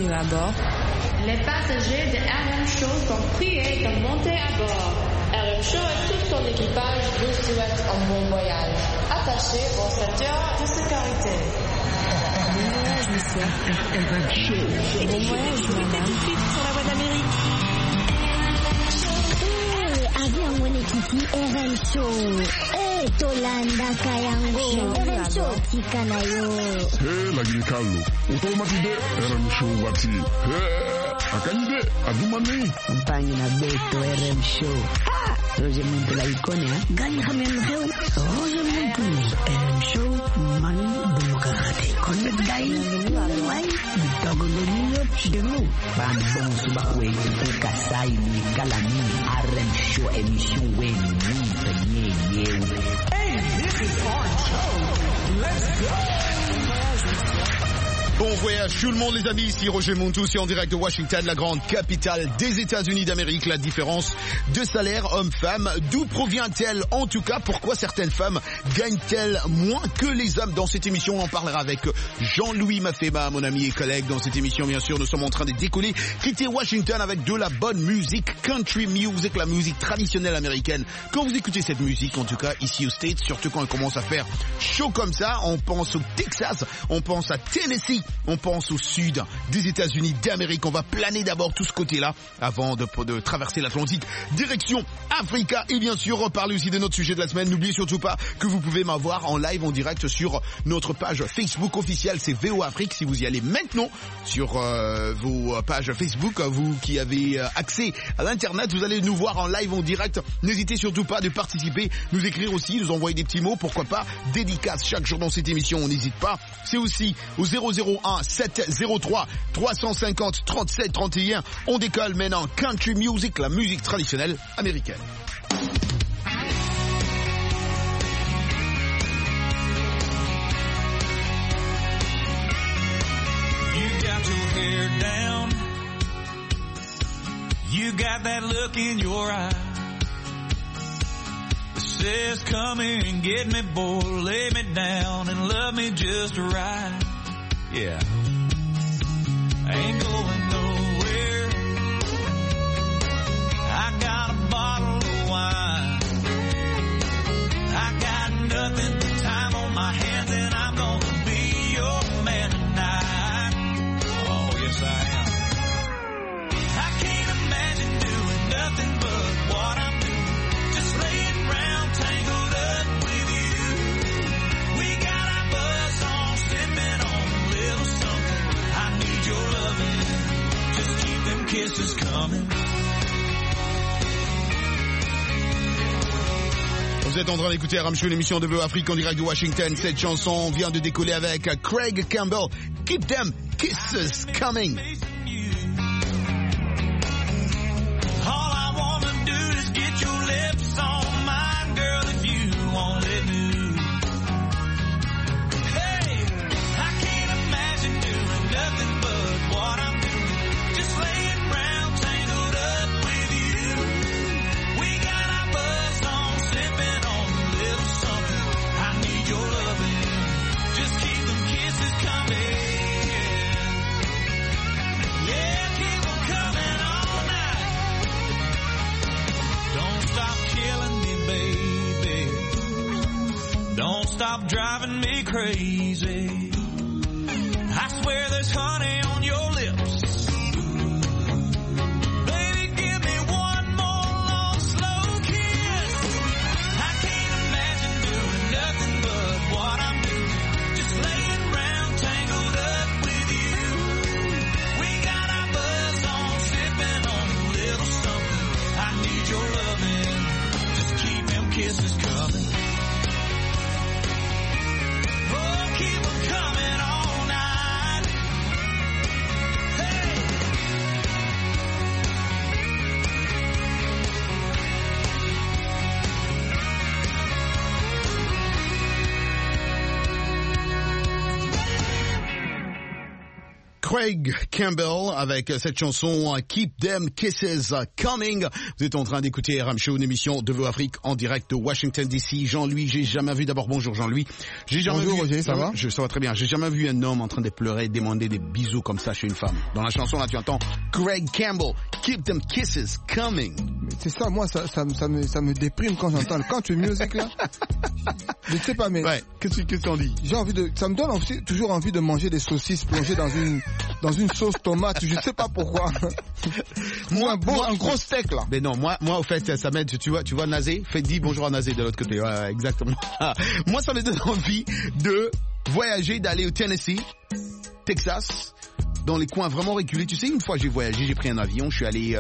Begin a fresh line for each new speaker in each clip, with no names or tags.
Bienvenue à bord.
Les passagers de RM Show sont priés de monter à bord. RM Show et tout son équipage vous souhaitent un bon voyage. Attachez vos ceintures de sécurité.
Bon voyage, monsieur.
RM Show.
Bon voyage, madame. Tout de suite sur la voie d'Amérique.
Avion mwenyekiti RM Show. Tolanda Kayango. RM Show tikanayo.
Lagi Carlo. Automatide RM Show wati. Akanyide adumani.
Mpangi na Beto RM Show. Roger Muntu la ikone ha. Gani hamen heu. Roger Muntu RM Show mani bumukakate. Connect dai. Wai. Dogo loniyo chidemu. Bambong subakwe. Kasai ni galani. RM Show emission wen.
Hey, this is our show. Let's go.
Bon voyage tout le monde les amis, ici Roger Montus en direct de Washington, la grande capitale des États-Unis d'Amérique. La différence de salaire homme-femme, d'où provient-elle en tout cas? Pourquoi certaines femmes gagnent-elles moins que les hommes? Dans cette émission, on en parlera avec Jean-Louis Mafema, mon ami et collègue. Dans cette émission, bien sûr, nous sommes en train de décoller, quitter Washington avec de la bonne musique, country music, la musique traditionnelle américaine. Quand vous écoutez cette musique, en tout cas ici aux States, surtout quand elle commence à faire chaud comme ça, on pense au Texas, on pense à Tennessee, on pense au sud des États-Unis d'Amérique. On va planer d'abord tout ce côté-là avant de traverser l'Atlantique. Direction Africa et bien sûr parler aussi de notre sujet de la semaine. N'oubliez surtout pas que vous pouvez m'avoir en live, en direct sur notre page Facebook officielle. C'est VOA Afrique. Si vous y allez maintenant sur vos pages Facebook, vous qui avez accès à l'internet, vous allez nous voir en live, en direct. N'hésitez surtout pas de participer, nous écrire aussi, nous envoyer des petits mots, pourquoi pas dédicaces chaque jour dans cette émission. On n'hésite pas. C'est aussi au 001-703 350 37 31. On décolle maintenant. Country music, la musique traditionnelle américaine.
You got your hair down. You got that look in your eye. It says come and get me, boy, lay me down and love me just right. Yeah, I ain't going nowhere. I got a bottle of wine. I got nothing but time on my hands and I'm gonna be your man tonight. Oh, yes I am. I can't imagine doing nothing but what I'm doing. Just laying around tangled up with you. We got our buzz on, sipping on a little something. I need your loving. Just keep them kisses coming.
Vous êtes en train d'écouter RM Show, l'émission de VOA Afrique en direct de Washington. Cette chanson vient de décoller avec Craig Campbell. Keep them kisses coming.
All I wanna do is get your lips on mine, girl, if you only knew. Hey, I can't imagine doing nothing but what I'm doing. Just laying around tangled up with you. We got our buzz on, sipping on a little something. I need your loving. Just keep them kisses coming. Yeah, keep them coming all night. Don't stop killing me, baby. Don't stop driving me crazy. I swear there's honey on your lips. Baby, give me one more long, slow kiss. I can't imagine doing nothing but what I'm doing. Just laying around tangled up with you. We got our buzz on, sipping on a little something. I need your loving. Just keep them kisses coming. Oh, keep them coming all night.
Craig Campbell avec cette chanson Keep Them Kisses Coming. Vous êtes en train d'écouter RM Show, une émission de Vos Afrique en direct de Washington DC. Jean-Louis, j'ai jamais vu, d'abord bonjour Jean-Louis.
Bonjour Roger, ça va?
Ça va très bien. J'ai jamais vu un homme en train de pleurer, demander des bisous comme ça chez une femme. Dans la chanson là tu entends Craig Campbell, Keep Them Kisses Coming.
C'est ça, moi ça me déprime quand j'entends le country music là. Je sais pas mais.
Ouais. Qu'est-ce qu'on dit?
Ça me donne aussi, toujours envie de manger des saucisses plongées dans une sauce tomate. Je sais pas pourquoi. un gros steak là.
Mais non, moi au fait ça m'aide. Tu vois Nazé, dis bonjour à Nazé de l'autre côté. Ouais, exactement. Moi ça me donne envie de voyager, d'aller au Tennessee, Texas, dans les coins vraiment reculés. Tu sais, une fois j'ai voyagé, j'ai pris un avion, je suis allé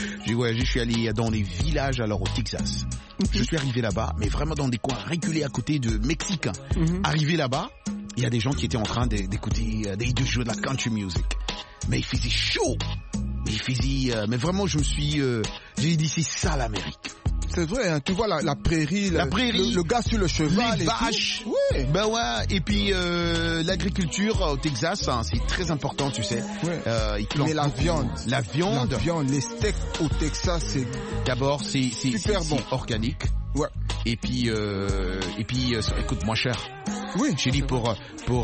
dans les villages alors au Texas. Je suis arrivé là-bas, mais vraiment dans des coins reculés à côté de Mexique. Arrivé là-bas, il y a des gens qui étaient en train d'écouter, de jouer de la country music. Mais il faisait chaud. Mais vraiment, j'ai dit c'est ça l'Amérique.
C'est vrai, hein, tu vois la prairie, le gars sur le cheval,
les vaches.
Oui.
Ben ouais, et puis l'agriculture au Texas, hein, c'est très important, tu sais.
Ouais.
Mais
la viande, les steaks au Texas, c'est
d'abord c'est
super bon,
organique.
Ouais.
Et puis ça coûte moins cher.
Oui.
J'ai dit pour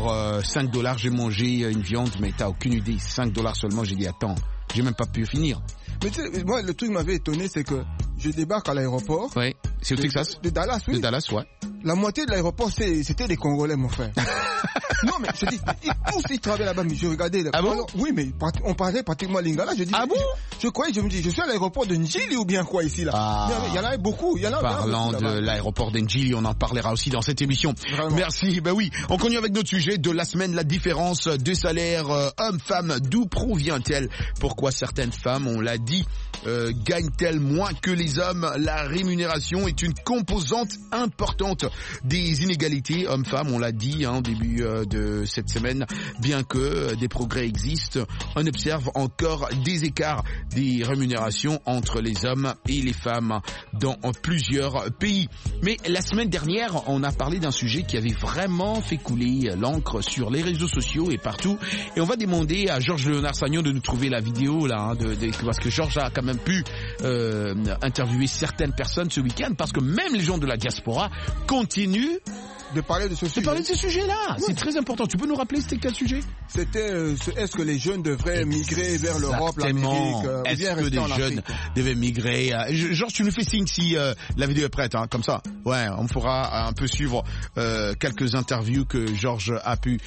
$5 j'ai mangé une viande, mais t'as aucune idée, $5 seulement. J'ai dit attends, j'ai même pas pu finir.
Mais tu sais, moi le truc qui m'avait étonné, c'est que je débarque à l'aéroport.
Ouais. C'est au Texas.
De Dallas, oui.
De Dallas, ouais.
La moitié de l'aéroport, c'était des Congolais, mon frère. Non, mais je dis, tous ils travaillaient là-bas, mais je regardais.
Ah bon?
Alors, oui, mais on parlait pratiquement lingala. Je dis,
ah bon?
Je croyais, je me dis, je suis à l'aéroport de Njili ou bien quoi ici là?
Ah.
Il y en avait beaucoup.
Parlant de l'aéroport de Njili, on en parlera aussi dans cette émission.
Vraiment.
Merci. Ben oui, on continue avec notre sujet de la semaine, la différence de salaire homme-femme. D'où provient-elle? Pourquoi certaines femmes, on l'a dit, gagnent-elles moins que les hommes? La rémunération est une composante importante des inégalités hommes-femmes, on l'a dit au début de cette semaine. Bien que des progrès existent, on observe encore des écarts des rémunérations entre les hommes et les femmes dans plusieurs pays. Mais la semaine dernière, on a parlé d'un sujet qui avait vraiment fait couler l'encre sur les réseaux sociaux et partout. Et on va demander à Georges Léonard Sagnon de nous trouver la vidéo là, parce que Georges a quand même pu interviewer certaines personnes ce week-end, parce que même les gens de la diaspora continuent
de parler de ce sujet.
De parler de ce sujet-là. Oui. C'est très important. Tu peux nous rappeler c'était quel sujet?
C'était est-ce que les jeunes devraient migrer vers l'Europe, l'Amérique,
est-ce que les jeunes devaient migrer? Georges, tu nous fais signe si la vidéo est prête, hein, comme ça. Ouais, on fera un peu suivre quelques interviews que Georges a pu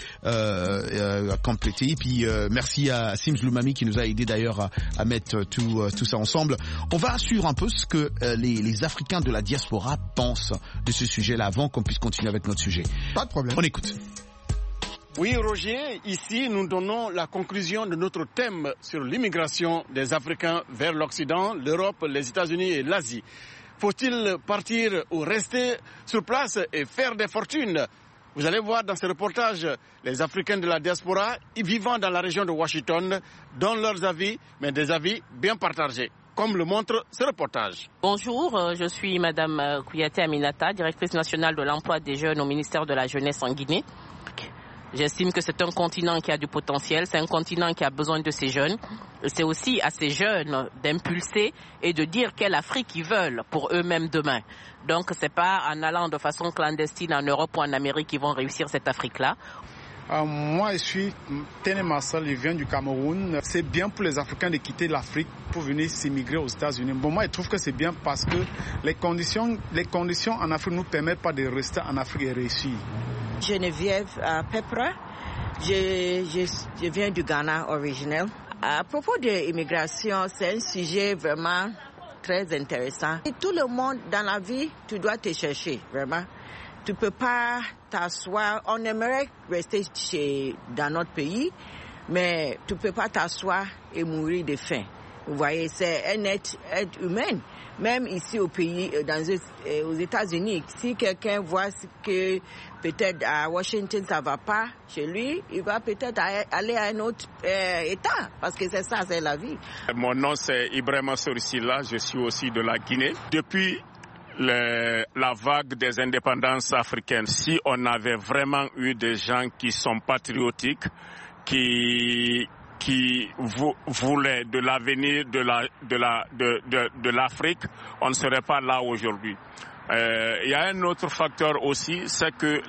compléter. Puis merci à Sims Lumami qui nous a aidé d'ailleurs à mettre tout ça ensemble. On va suivre un peu ce que les Africains de la diaspora pensent de ce sujet-là avant qu'on puisse continuer avec notre sujet.
Pas de problème.
On écoute.
Oui, Roger, ici nous donnons la conclusion de notre thème sur l'immigration des Africains vers l'Occident, l'Europe, les États-Unis et l'Asie. Faut-il partir ou rester sur place et faire des fortunes? Vous allez voir dans ce reportage les Africains de la diaspora vivant dans la région de Washington donnent leurs avis, mais des avis bien partagés, comme le montre ce reportage.
Bonjour, je suis Madame Kouyaté Aminata, directrice nationale de l'emploi des jeunes au ministère de la Jeunesse en Guinée. J'estime que c'est un continent qui a du potentiel, c'est un continent qui a besoin de ces jeunes. C'est aussi à ces jeunes d'impulser et de dire quelle Afrique ils veulent pour eux-mêmes demain. Donc c'est pas en allant de façon clandestine en Europe ou en Amérique qu'ils vont réussir cette Afrique-là.
Moi, je suis Tene Massal, je viens du Cameroun. C'est bien pour les Africains de quitter l'Afrique pour venir s'immigrer aux États-Unis. Bon, moi, je trouve que c'est bien parce que les conditions en Afrique ne nous permettent pas de rester en Afrique et réussir.
Geneviève Pepra, je viens du Ghana originel. À propos de l'immigration, c'est un sujet vraiment très intéressant. Et tout le monde dans la vie, tu dois te chercher, vraiment. Tu peux pas t'asseoir. On aimerait rester dans notre pays, mais tu peux pas t'asseoir et mourir de faim. Vous voyez, c'est un être humain. Même ici au pays, aux États-Unis, si quelqu'un voit que peut-être à Washington ça va pas chez lui, il va peut-être aller à un autre État, parce que c'est ça, c'est la vie.
Mon nom c'est Ibrahima Sorissila, je suis aussi de la Guinée. Depuis la vague des indépendances africaines, si on avait vraiment eu des gens qui sont patriotiques, qui
qui voulait de l'avenir de l'Afrique, on ne serait pas là aujourd'hui. Il y a un autre facteur aussi, c'est que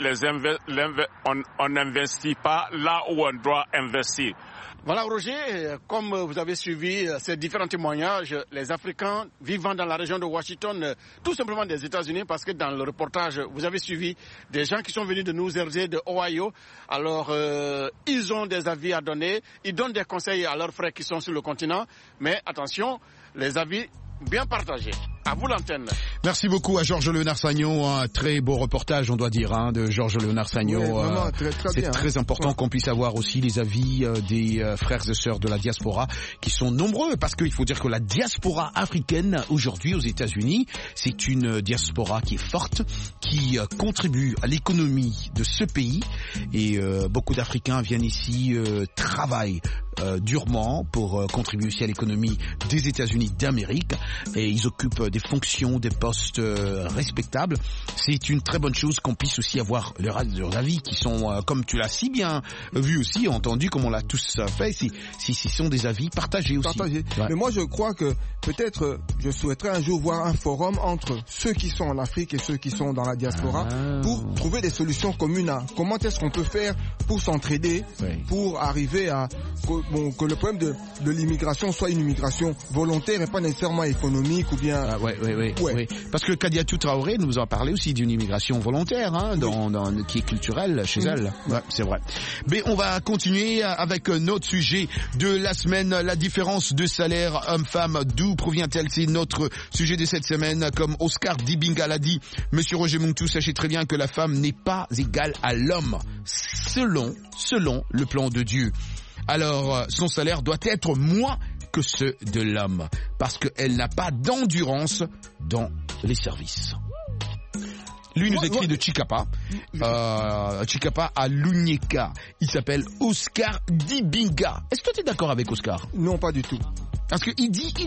on n'investit pas là où on doit investir.
Voilà Roger, comme vous avez suivi ces différents témoignages, les Africains vivant dans la région de Washington, tout simplement des États-Unis, parce que dans le reportage, vous avez suivi des gens qui sont venus de New Jersey, de Ohio. Alors, ils ont des avis à donner, ils donnent des conseils à leurs frères qui sont sur le continent, mais attention, les avis bien partagés. À vous l'antenne.
Merci beaucoup à Georges Léonard Sagnon, un très beau reportage, on doit dire, de Georges Léonard Sagnon.
Oui,
c'est très important qu'on puisse avoir aussi les avis des frères et sœurs de la diaspora qui sont nombreux, parce qu'il faut dire que la diaspora africaine aujourd'hui aux États-Unis, c'est une diaspora qui est forte, qui contribue à l'économie de ce pays, et beaucoup d'Africains viennent ici, travaillent durement pour contribuer aussi à l'économie des États-Unis d'Amérique, et ils occupent des fonctions, des postes respectables. C'est une très bonne chose qu'on puisse aussi avoir leurs avis qui sont, comme tu l'as si bien vu aussi, entendu, comme on l'a tous fait, si ce sont des avis partagés aussi.
Ouais. Mais moi je crois que peut-être je souhaiterais un jour voir un forum entre ceux qui sont en Afrique et ceux qui sont dans la diaspora pour trouver des solutions communes à comment est-ce qu'on peut faire pour s'entraider, pour arriver à que le problème de l'immigration soit une immigration volontaire et pas nécessairement économique ou bien...
Oui. Parce que Kadiatou Traoré nous a parlé aussi d'une immigration volontaire, qui est culturelle chez elle. Ouais, c'est vrai. Mais on va continuer avec notre sujet de la semaine, la différence de salaire homme-femme. D'où provient-elle? C'est notre sujet de cette semaine. Comme Oscar Dibinga l'a dit, Monsieur Roger Muntu, sachez très bien que la femme n'est pas égale à l'homme, selon le plan de Dieu. Alors, son salaire doit être moins que ceux de l'homme, parce qu'elle n'a pas d'endurance dans les services. Lui nous écrit de Chikapa à Lunyeka. Il s'appelle Oscar Dibinga. Est-ce que tu es d'accord avec Oscar?
Non, pas du tout.
Parce que il dit,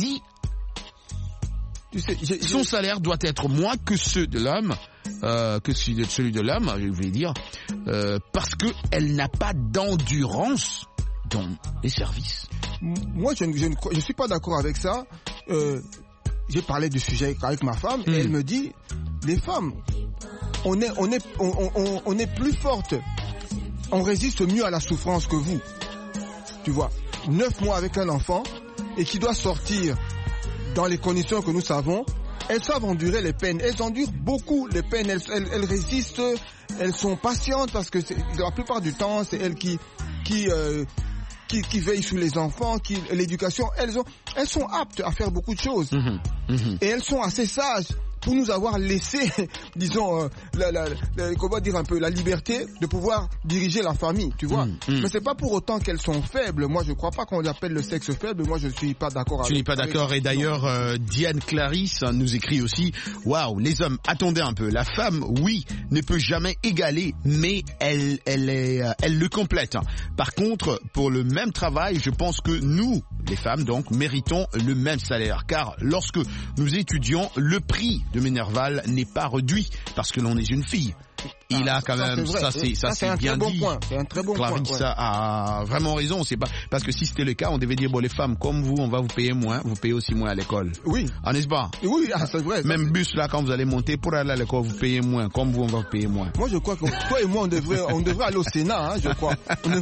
tu sais, son salaire doit être moins que ceux de l'homme, que celui de l'homme, je voulais dire, parce qu'elle n'a pas d'endurance dans les services.
Moi, je ne suis pas d'accord avec ça. J'ai parlé du sujet avec ma femme et elle me dit, les femmes, on est plus fortes, on résiste mieux à la souffrance que vous. Tu vois, 9 mois avec un enfant et qui doit sortir dans les conditions que nous savons, elles savent endurer les peines. Elles endurent beaucoup les peines. Elles résistent, elles sont patientes parce que la plupart du temps, c'est elles qui veillent sur les enfants, l'éducation. Elles sont aptes à faire beaucoup de choses. Et elles sont assez sages pour nous avoir laissé, disons, comment dire un peu, la liberté de pouvoir diriger la famille, tu vois. Mais c'est pas pour autant qu'elles sont faibles. Moi, je crois pas qu'on appelle le sexe faible. Moi, je suis pas d'accord avec ça.
Tu n'es pas d'accord. Et d'ailleurs, Diane Clarisse nous écrit aussi, waouh, les hommes, attendez un peu. La femme, oui, ne peut jamais égaler, mais elle le complète. Par contre, pour le même travail, je pense que nous, les femmes, donc, méritons le même salaire. Car lorsque nous étudions, le prix de Ménerval n'est pas réduit parce que l'on est une fille. Il a quand même, ça c'est bien dit.
C'est un très bon
Clarisse
point.
Ça a vraiment raison. C'est pas parce que si c'était le cas, on devait dire bon, les femmes comme vous, on va vous payer moins, vous payez aussi moins à l'école.
Oui.
Ah, n'est-ce pas?
Oui, c'est vrai.
Même bus là, quand vous allez monter pour aller à l'école, vous payez moins. Comme vous, on va vous payer moins.
Moi, je crois que toi et moi, on devrait aller au Sénat, je crois. On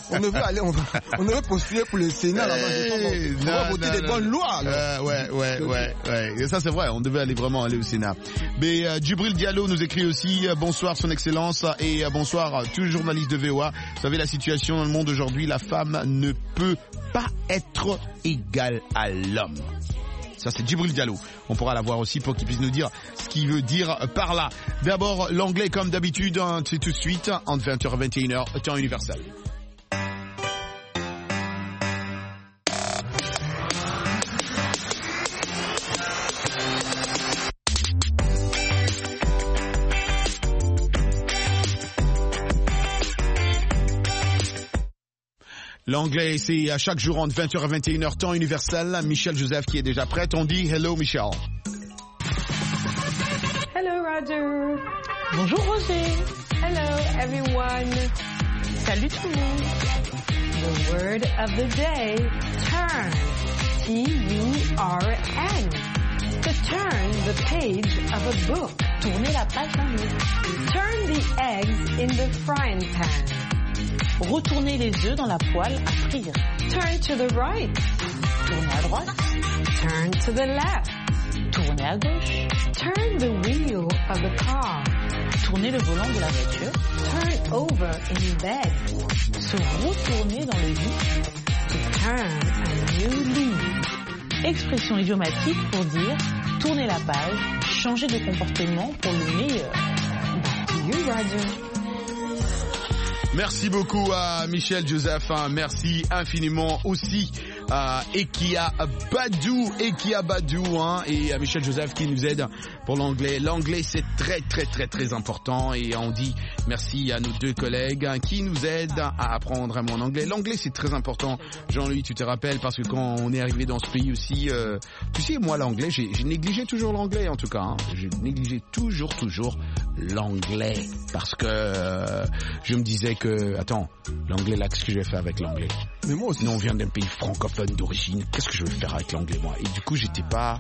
devrait postuler pour le Sénat là-bas. On va voter des bonnes lois.
Ouais. Et ça c'est vrai. On devait vraiment aller au Sénat. Mais Djibril Diallo nous écrit aussi bonsoir son excellence et bonsoir tous les journalistes de VOA. Vous savez la situation dans le monde aujourd'hui, la femme ne peut pas être égale à l'homme. Ça c'est Djibril Diallo. On pourra la voir aussi pour qu'il puisse nous dire ce qu'il veut dire par là. D'abord l'anglais comme d'habitude, c'est tout de suite entre 20h et 21h, temps universel. L'anglais, c'est à chaque jour entre 20h et 21h, temps universel. Michel Joseph qui est déjà prête. On dit hello Michel.
Hello Roger.
Bonjour Roger.
Hello everyone.
Salut tout le monde.
The word of the day, turn. T-U-R-N. To turn the page of a book.
Tourner la page d'un livre.
Turn the eggs in the frying pan.
Retourner les œufs dans la poêle à frire.
Turn to the right.
Tourner à droite.
Turn to the left.
Tourner à gauche.
Turn the wheel of the car.
Tourner le volant de la voiture.
Turn over in bed.
Se retourner dans le lit.
To turn a new leaf.
Expression idiomatique pour dire tourner la page, changer de comportement pour le meilleur.
Back to you, Roger.
Merci beaucoup à Michel Joseph, merci infiniment aussi à Ekia Badou, et à Michel Joseph qui nous aide pour l'anglais. L'anglais c'est très important et on dit merci à nos deux collègues qui nous aident à apprendre un mot en anglais. L'anglais c'est très important, Jean-Louis, tu te rappelles, parce que quand on est arrivé dans ce pays aussi, tu sais, moi l'anglais, j'ai négligé toujours l'anglais en tout cas, j'ai négligé toujours l'anglais parce que je me disais que, attends, l'anglais là, qu'est-ce que je vais faire avec l'anglais?
Mais moi aussi.
Nous on vient d'un pays francophone d'origine, qu'est-ce que je vais faire avec l'anglais moi? Et du coup j'étais pas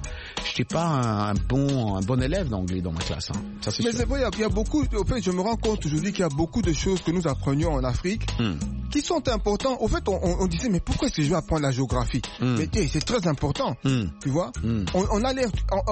un bon élève d'anglais dans ma classe. Ça c'est
Mais
sûr.
c'est vrai, il y a beaucoup, au fait je me rends compte aujourd'hui qu'il y a beaucoup de choses que nous apprenions en Afrique qui sont importantes. Au fait on disait mais pourquoi est-ce que je vais apprendre la géographie? Mais c'est très important, tu vois. On a l'air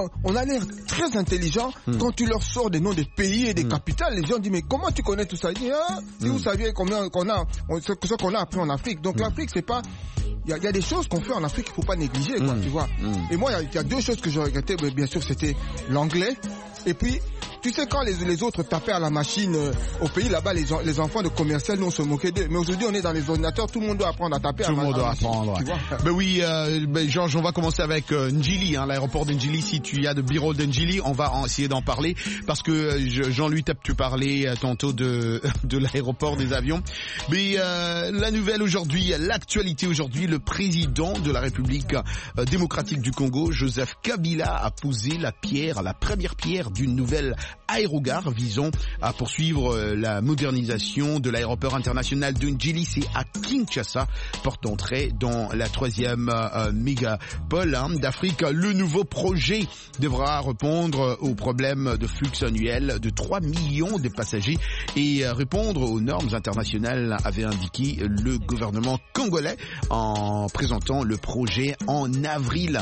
très intelligent quand tu leur sors des noms des pays et des capitales. Les gens disent mais comment tu connais tout ça? Ils disent si vous saviez combien ce qu'on a appris en Afrique. Donc l'Afrique c'est pas, il y a des choses qu'on fait en Afrique qu'il faut pas négliger, quoi, tu vois. Et moi il y a deux choses que je regrettais, bien sûr c'était l'anglais et puis tu sais quand les autres tapaient à la machine au pays là-bas, les enfants de commercial, nous on se moquait d'eux. Mais aujourd'hui on est dans les ordinateurs, tout le monde doit apprendre à taper.
Tout le monde doit apprendre.
Tu vois.
Ben oui, Georges, on va commencer avec Ndjili, l'aéroport de Ndjili. Si tu as de bureau de Ndjili, on va essayer d'en parler parce que Jean-Louis, tu parlais tantôt de l'aéroport des avions. Mais la nouvelle aujourd'hui, l'actualité aujourd'hui, le président de la République démocratique du Congo, Joseph Kabila, a posé la première pierre d'une nouvelle aérogare visant à poursuivre la modernisation de l'aéroport international de Ndjili. C'est à Kinshasa, porte d'entrée dans la 3e mégapole d'Afrique. Le nouveau projet devra répondre aux problèmes de flux annuel de 3 millions de passagers et répondre aux normes internationales, avait indiqué le gouvernement congolais en présentant le projet en avril,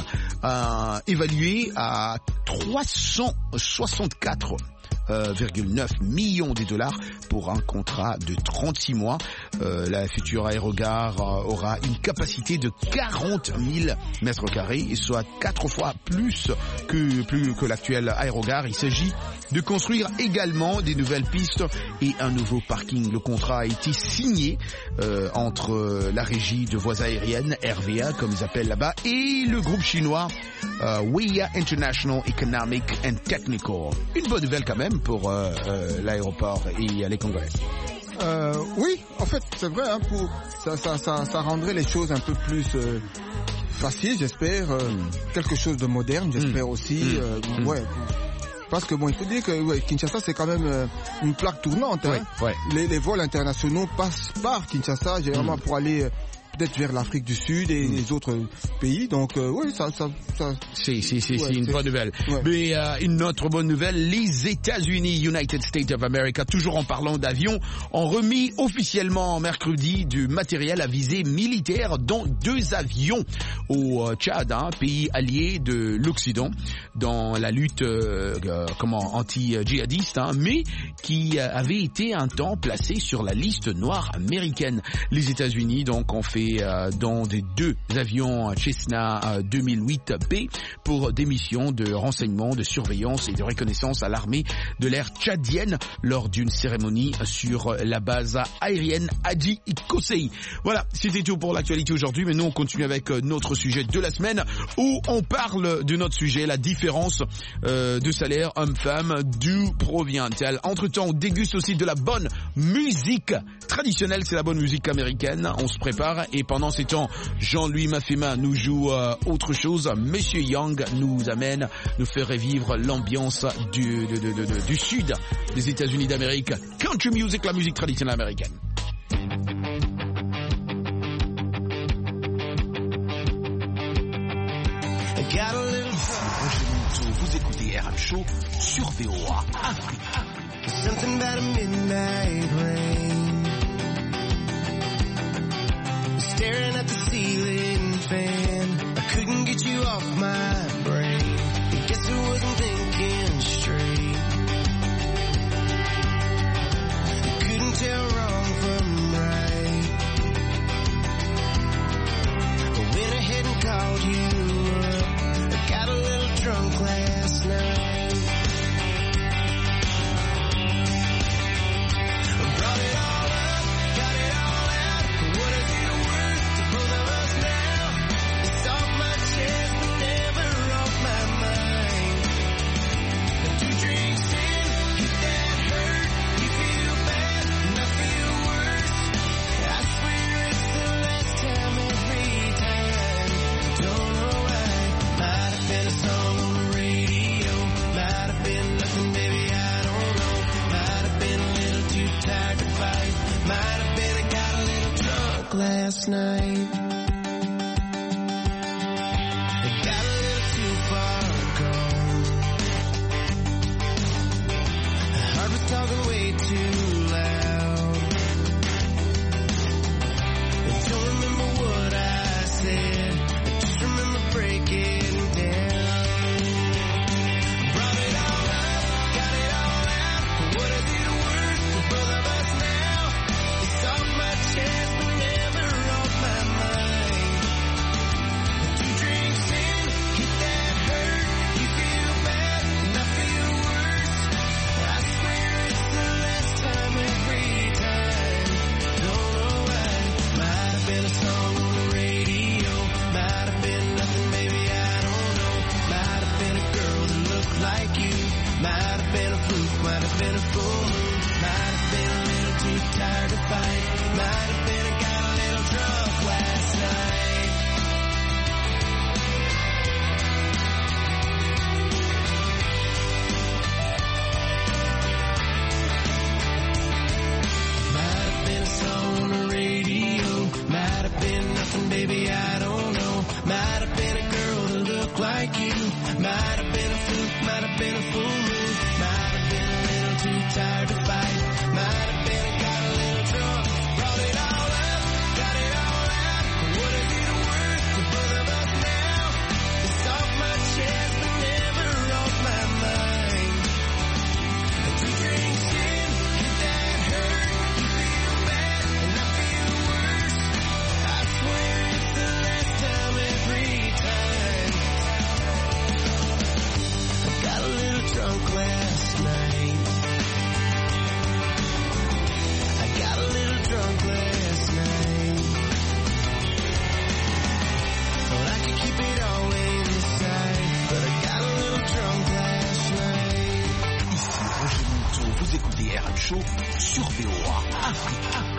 évalué à 364,9 millions de dollars pour un contrat de 36 mois. La future aérogare aura une capacité de 40 000 mètres carrés, soit 4 fois plus que l'actuelle aérogare. Il s'agit de construire également des nouvelles pistes et un nouveau parking. Le contrat a été signé entre la régie de voies aériennes, RVA comme ils appellent là-bas, et le groupe chinois Weya International Economic and Technical. Une bonne nouvelle quand même pour l'aéroport et les Congolais.
Oui, en fait, c'est vrai, pour ça rendrait les choses un peu plus faciles, j'espère, quelque chose de moderne, j'espère aussi. Ouais. Parce que bon, il faut dire que Kinshasa c'est quand même une plaque tournante. Les vols internationaux passent par Kinshasa, généralement pour aller peut-être vers l'Afrique du Sud et les autres pays. Donc oui, ça
c'est une bonne nouvelle. Ouais. Mais une autre bonne nouvelle, les États-Unis, United States of America, toujours en parlant d'avions, ont remis officiellement mercredi du matériel à visée militaire, dont 2 avions au Tchad, pays allié de l'Occident dans la lutte anti-djihadiste, mais qui avait été un temps placé sur la liste noire américaine. Les États-Unis donc ont fait dans des 2 avions Cessna 2008B pour des missions de renseignement, de surveillance et de reconnaissance à l'armée de l'air tchadienne lors d'une cérémonie sur la base aérienne Hadji Kosei. Voilà, c'était tout pour l'actualité aujourd'hui, mais nous on continue avec notre sujet de la semaine où on parle de notre sujet, la différence de salaire homme-femme, d'où provient-elle. Entre-temps, on déguste aussi de la bonne musique traditionnelle, c'est la bonne musique américaine, on se prépare. Et pendant ces temps, Jean-Louis Mafema nous joue autre chose. Monsieur Young nous fait revivre l'ambiance du sud des États-Unis d'Amérique. Country music, la musique traditionnelle américaine.
got a little
Roger Monteau, vous écoutez RM Show sur VOA Afrique.
something about a midnight rain. Staring at the ceiling fan, I couldn't get you off my brain. I guess I wasn't thinking straight. I couldn't tell wrong from right. I went ahead and called you up. I got a little drunk last night. Last night, I got a little too far gone. My heart was talking way too loud. I don't remember what I said, I just remember breaking down. Brought it all up, got it all out. What is it worth for both of us now? It's off my chest. Might have been a full moon, might have been a little too tired to fight, might have been I got a little drunk last night. Might have been a song on the radio, might have been nothing, baby, I don't know. Might have been a girl that looked like you, might have been a fluke, might have been a full moon, might have been a little too tired to fight, might have been I got a little drunk, brought it all up, got it all out. What is it worth to both of us now? It's off my chest but never off my mind. Two drinks in, could that hurt? You feel bad and I feel worse. I swear it's the last time every time. I got a little drunk last night. I got a little drunk last night. Thought I could keep it all inside, but I got a little drunk last night.
Ici Roger Monteau, vous écoutez RM Show sur VOA Afrique.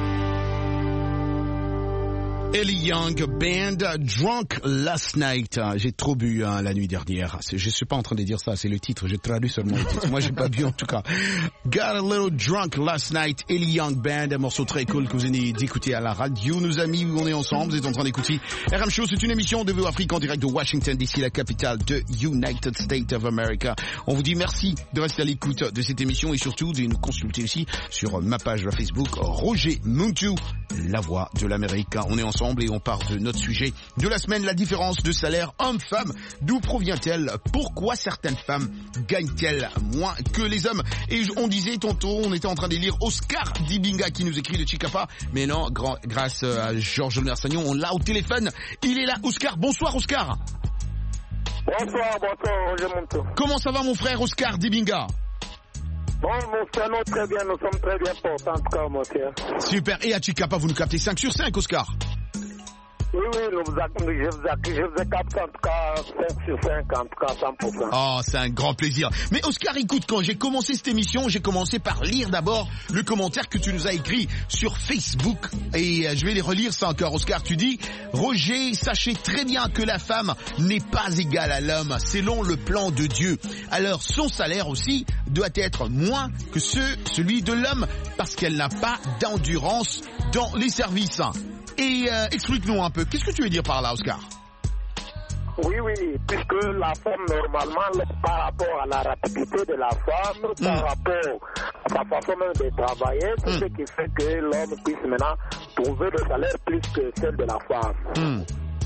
Ellie Young Band, Drunk Last Night. J'ai trop bu la nuit dernière. Je suis pas en train de dire ça, c'est le titre. Je traduis seulement le titre. Moi, j'ai pas bu en tout cas. Got a little drunk last night. Ellie Young Band, un morceau très cool que vous venez d'écouter à la radio. Nos amis, on est ensemble. Vous êtes en train d'écouter RM Show. C'est une émission de VOA Afrique en direct de Washington DC, la capitale de United States of America. On vous dit merci de rester à l'écoute de cette émission et surtout de nous consulter aussi sur ma page Facebook Roger Monteau, la voix de l'Amérique. On est ensemble et on part de notre sujet de la semaine, la différence de salaire homme-femme. D'où provient-elle? Pourquoi certaines femmes gagnent-elles moins que les hommes? Et on disait tantôt, on était en train de lire Oscar Dibinga qui nous écrit de Chicapa. Mais non, grâce à Georges Lemersagnon, on l'a au téléphone. Il est là, Oscar. Bonsoir, Oscar.
Bonsoir, Roger Monteau.
Comment ça va, mon frère Oscar Dibinga?
Bon, mon frère, nous très bien, nous sommes très bien portés en tout cas, mon frère.
Super. Et à Chicapa, vous nous captez 5 sur 5, Oscar?
Oui, je vous ai capté en tout cas 5 sur 5, en tout cas 100%.
Oh, c'est un grand plaisir. Mais Oscar, écoute, quand j'ai commencé cette émission, j'ai commencé par lire d'abord le commentaire que tu nous as écrit sur Facebook. Et je vais les relire ça encore, Oscar. Tu dis, Roger, sachez très bien que la femme n'est pas égale à l'homme, selon le plan de Dieu. Alors, son salaire aussi doit être moins que celui de l'homme, parce qu'elle n'a pas d'endurance dans les services. Et explique-nous un peu, qu'est-ce que tu veux dire par là, Oscar?
Oui, puisque la femme, normalement, par rapport à la rapidité de la femme, par rapport à sa façon même de travailler, c'est ce qui fait que l'homme puisse maintenant trouver le salaire plus que celle de la femme.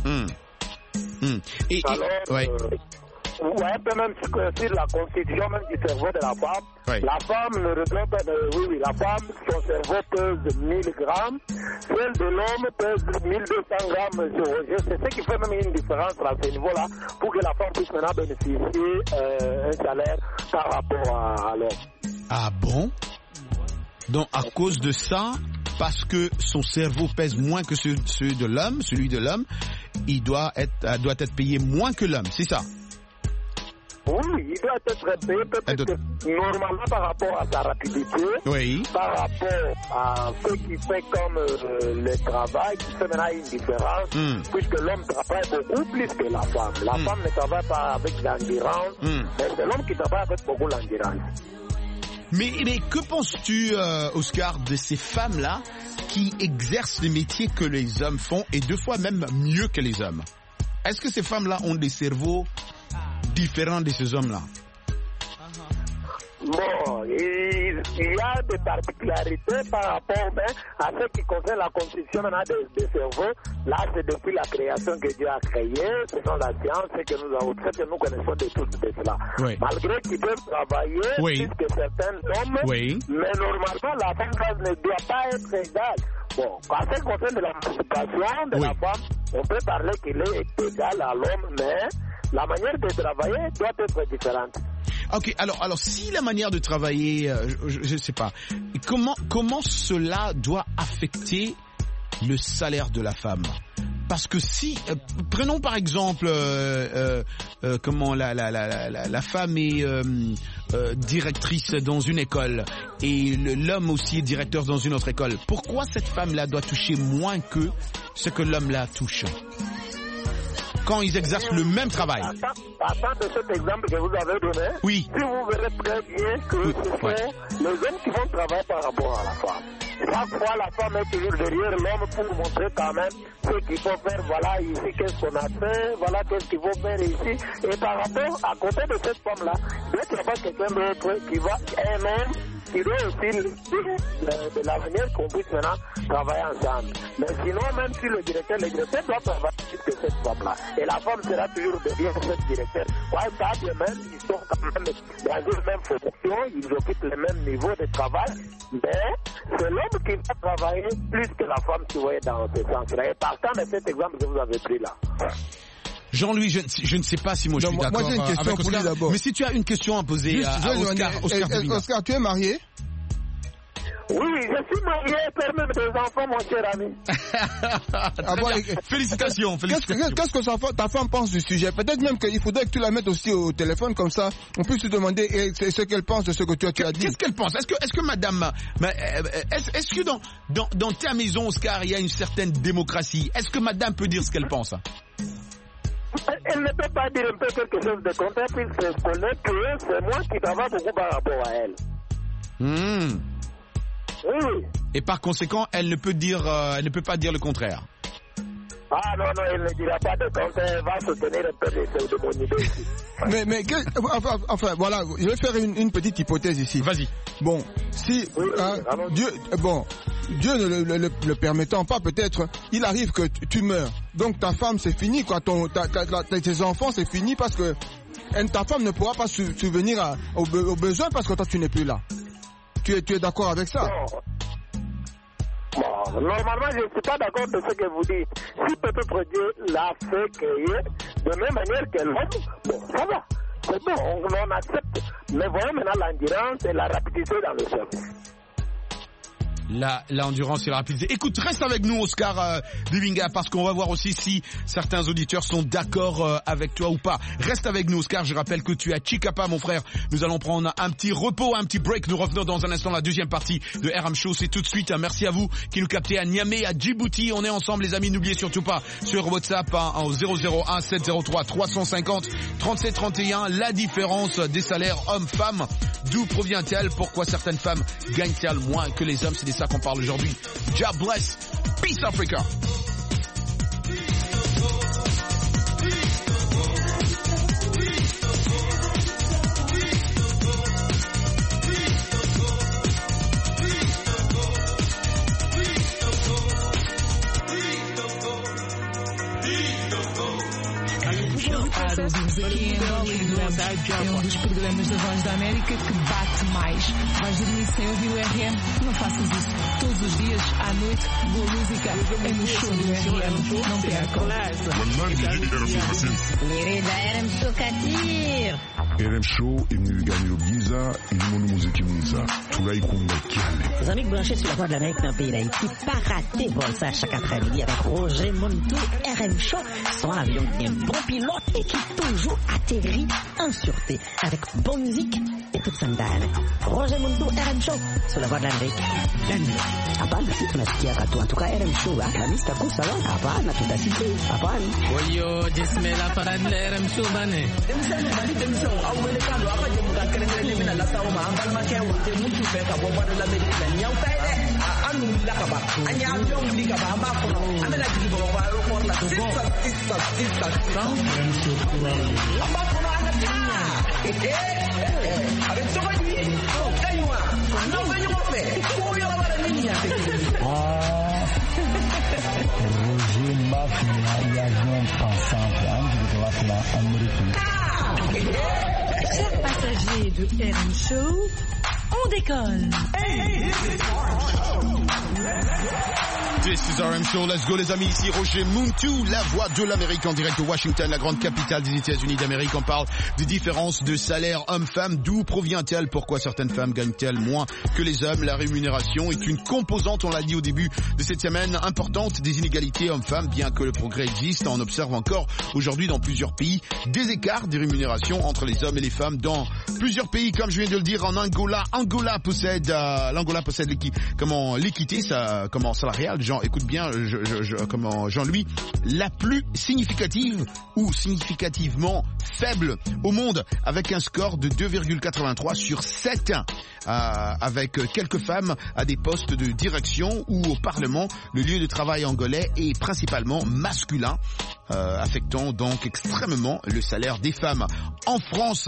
Un peu même sur la constitution même du cerveau de la femme. La femme ne reçoit pas la femme, son cerveau pèse 1000 grammes. Celle de l'homme pèse 1200 grammes sur Roger. C'est ce qui fait même une différence à ce niveau-là pour que la femme puisse maintenant bénéficier un salaire par rapport à l'homme.
Ah bon? Donc à cause de ça, parce que son cerveau pèse moins que celui de l'homme, il doit être payé moins que l'homme, c'est ça?
Oui, il doit être payé peut-être normalement par rapport à sa rapidité, par rapport à ce qui fait comme le travail, qui fait maintenant une différence, puisque l'homme travaille beaucoup plus que la femme. La femme ne travaille pas avec l'endurance, mais c'est l'homme qui travaille avec beaucoup l'endurance.
Mais que penses-tu, Oscar, de ces femmes-là qui exercent les métiers que les hommes font et 2 fois même mieux que les hommes? Est-ce que ces femmes-là ont des cerveaux différents de ces hommes-là?
Bon, il y a des particularités par rapport à ce qui concerne la constitution des cerveaux. Là, c'est depuis la création que Dieu a créé, selon la science, que nous connaissons de tout de cela. Malgré qu'ils peuvent travailler plus que certains hommes, mais normalement, la femme ne doit pas être égale. Bon, en ce qui concerne l'émancipation de la femme, on peut parler qu'il est égal à l'homme, mais la manière de travailler doit être différente.
Ok, alors si la manière de travailler, je sais pas, comment cela doit affecter le salaire de la femme? Parce que si, prenons par exemple, comment la femme est directrice dans une école et l'homme aussi est directeur dans une autre école. Pourquoi cette femme-là doit toucher moins que ce que l'homme-là touche quand ils exercent le même travail?
Partant de cet exemple que vous avez donné, si vous verrez très bien que ce sont les hommes qui vont travailler par rapport à la femme. Chaque fois, la femme est toujours derrière l'homme pour montrer quand même ce qu'il faut faire. Voilà ici, qu'est-ce qu'on a fait, voilà qu'est-ce qu'il faut faire ici. Et par rapport, à côté de cette femme-là, il doit y avoir quelqu'un d'autre qui va elle-même, qui doit aussi de la manière qu'on puisse maintenant travailler ensemble. Mais sinon, même si le directeur doit travailler plus que cette femme-là. Et la femme sera toujours derrière cette directeur. Ouais, ça, même, ils sont quand même dans une même fonction, ils occupent le même niveau de travail, mais c'est l'homme qui va travailler plus que la femme qui voyait dans ce sens-là. Et partant de cet exemple que vous avez pris là.
Jean-Louis, je ne sais pas si moi je suis d'accord.
Moi j'ai une question pour lui d'abord.
Mais si tu as une question à poser à Oscar.
Oscar, tu es marié?
Oui, je suis marié, père même des enfants, mon cher ami.
Félicitations.
Qu'est-ce que ta femme pense du sujet? Peut-être même qu'il faudrait que tu la mettes aussi au téléphone, comme ça, on peut se demander ce qu'elle pense de ce que tu as dit.
Qu'est-ce qu'elle pense? Est-ce que madame, est-ce que dans ta maison, Oscar, il y a une certaine démocratie? Est-ce que madame peut dire ce qu'elle pense?
Elle ne peut pas dire un peu quelque chose de contraire, puisqu'elle connaît que c'est moi qui travaille beaucoup par rapport à elle. Oui.
Et par conséquent, elle ne peut pas dire le contraire.
Ah non, elle ne dira pas de contraire, elle va soutenir un peu de mon idée ici.
Mais voilà, je vais faire une petite hypothèse ici.
Vas-y.
Bon, si Dieu ne le permettant pas, peut-être, il arrive que tu meurs. Donc ta femme, c'est fini, quoi. Tes enfants, c'est fini parce que ta femme ne pourra pas subvenir aux besoins parce que toi, tu n'es plus là. Tu es d'accord avec ça?
Bon, normalement, je ne suis pas d'accord de ce que vous dites. Si peut-être Dieu l'a fait créer de même manière que l'homme, bon, ça va. C'est bon, on accepte. Mais voyons maintenant l'endurance et la rapidité dans le service.
L'endurance et la rapidité. Écoute, reste avec nous, Oscar Bivinga, parce qu'on va voir aussi si certains auditeurs sont d'accord avec toi ou pas. Reste avec nous, Oscar. Je rappelle que tu es à Chikapa, mon frère. Nous allons prendre un petit repos, un petit break. Nous revenons dans un instant la deuxième partie de RM Show. C'est tout de suite. Merci à vous qui nous captez à Niamey, à Djibouti. On est ensemble, les amis. N'oubliez surtout pas sur WhatsApp en 001 703 350 37 31 la différence des salaires hommes-femmes. D'où provient-elle? Pourquoi certaines femmes gagnent-elles moins que les hommes? C'est de ça qu'on parle aujourd'hui. God bless. Peace Africa.
para ouvires aqui em Hollywood. É dos programas da Voz da América que bate mais. Vais dormir sem ouvir o RM? Não faças isso. Todos os dias, à noite, boa música é no show do RM. Não percam.
RM Show Katir.
RM Show imniganyiro bwiza irimo n'umuziki mwiza turayikunda cyane.
Les amis branchés sur la Voix de l'Amérique dans le pays d'Haïti, pas rater vol ça chaque après-midi avec Roger Montou. RM Show, son avion qui est un bon pilote et qui toujours atterrit en sûreté avec bonne musique et toute sa dame. Roger Montou, RM Show sur la Voix de l'Amérique. Hapana, si tunasikia katu. En tout cas, RM Show, Alhamisi taku salon. Hapana, tutasikia. Hapana.
Oyo, jismela para RM Show bane.
Roger Mafia e avião passante antes de lá pela Amérique.
Chers passagers de RM Show, on décolle.
This is RM Show, let's go les amis, ici Roger Montou, la voix de l'Amérique en direct de Washington, la grande capitale des États-Unis d'Amérique. On parle des différences de salaire homme-femme, d'où provient-elle, pourquoi certaines femmes gagnent-elles moins que les hommes. La rémunération est une composante, on l'a dit au début de cette semaine, importante des inégalités hommes-femmes, bien que le progrès existe. On observe encore aujourd'hui dans plusieurs pays des écarts des rémunérations entre les hommes et les femmes dans plusieurs pays, comme je viens de le dire, en Angola. L'Angola possède l'équité salariale. Écoute bien, Jean-Louis, la plus significative ou significativement faible au monde, avec un score de 2,83 sur 7, avec quelques femmes à des postes de direction ou au Parlement. Le lieu de travail angolais est principalement masculin, affectant donc extrêmement le salaire des femmes. En France,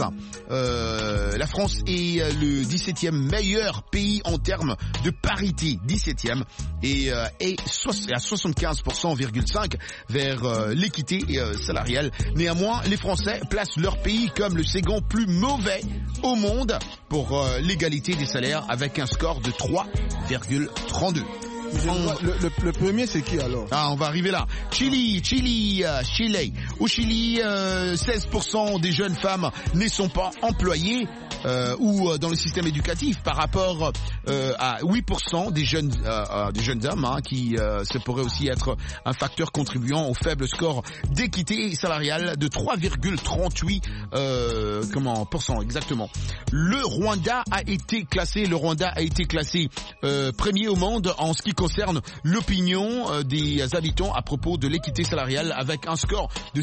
la France est le 17e meilleur pays en termes de parité, 17e, et est à 75,5% vers l'équité salariale. Néanmoins, les Français placent leur pays comme le second plus mauvais au monde pour l'égalité des salaires avec un score de 3,32.
Le premier, c'est qui alors?
On va arriver là. Chili. Au Chili, 16% des jeunes femmes ne sont pas employées ou dans le système éducatif par rapport à 8% des jeunes hommes, qui ça pourrait aussi être un facteur contribuant au faible score d'équité salariale de 3,38 % exactement. Le Rwanda a été classé premier au monde en ce qui concerne l'opinion des habitants à propos de l'équité salariale avec un score de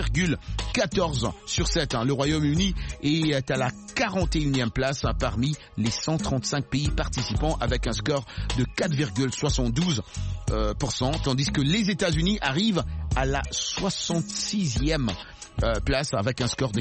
6,14 sur 7. Le Royaume-Uni est à la 41e place parmi les 135 pays participants avec un score de 4,72%, tandis que les États-Unis arrivent à la 66e place avec un score de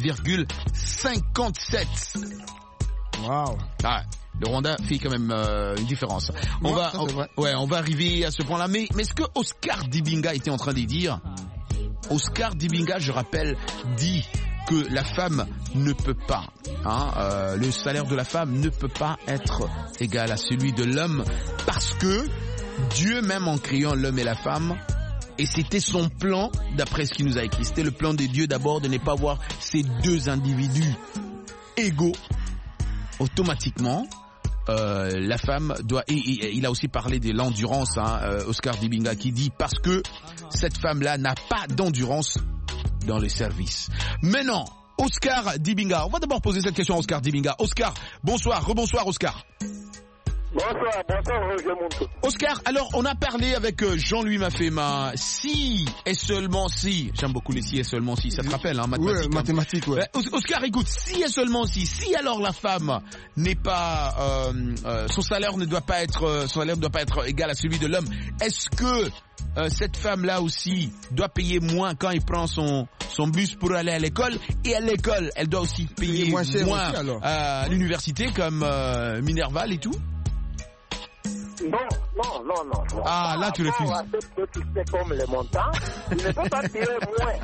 4,57.
Wow.
Le Rwanda fait quand même une différence. On va arriver à ce point-là. Mais ce que Oscar Dibinga était en train de dire, Oscar Dibinga, je rappelle, dit que la femme ne peut pas, le salaire de la femme ne peut pas être égal à celui de l'homme parce que Dieu même en créant l'homme et la femme, et c'était son plan, d'après ce qu'il nous a écrit, c'était le plan de Dieu d'abord de ne pas voir ces deux individus égaux. Automatiquement, la femme doit, et il a aussi parlé de l'endurance, Oscar Dibinga, qui dit parce que cette femme-là n'a pas d'endurance dans le service. Maintenant, Oscar Dibinga, on va d'abord poser cette question à Oscar Dibinga. Oscar, bonsoir, rebonsoir Oscar.
Bonsoir, Roger Montou.
Oscar, alors on a parlé avec Jean-Louis Mafema, si et seulement si, j'aime beaucoup les si et seulement si, ça te rappelle, mathématiques.
Ouais, mathématiques, ouais.
Oscar, écoute, si et seulement si alors la femme n'est pas, son salaire ne doit pas être égal à celui de l'homme, est-ce que cette femme-là aussi doit payer moins quand il prend son bus pour aller à l'école, et à l'école, elle doit aussi payer moins aussi,
à
l'université comme Minerval et tout?
Non, Non.
Ah, là, tu refuses.
C'est comme le montant. Il ne peut pas tirer moins.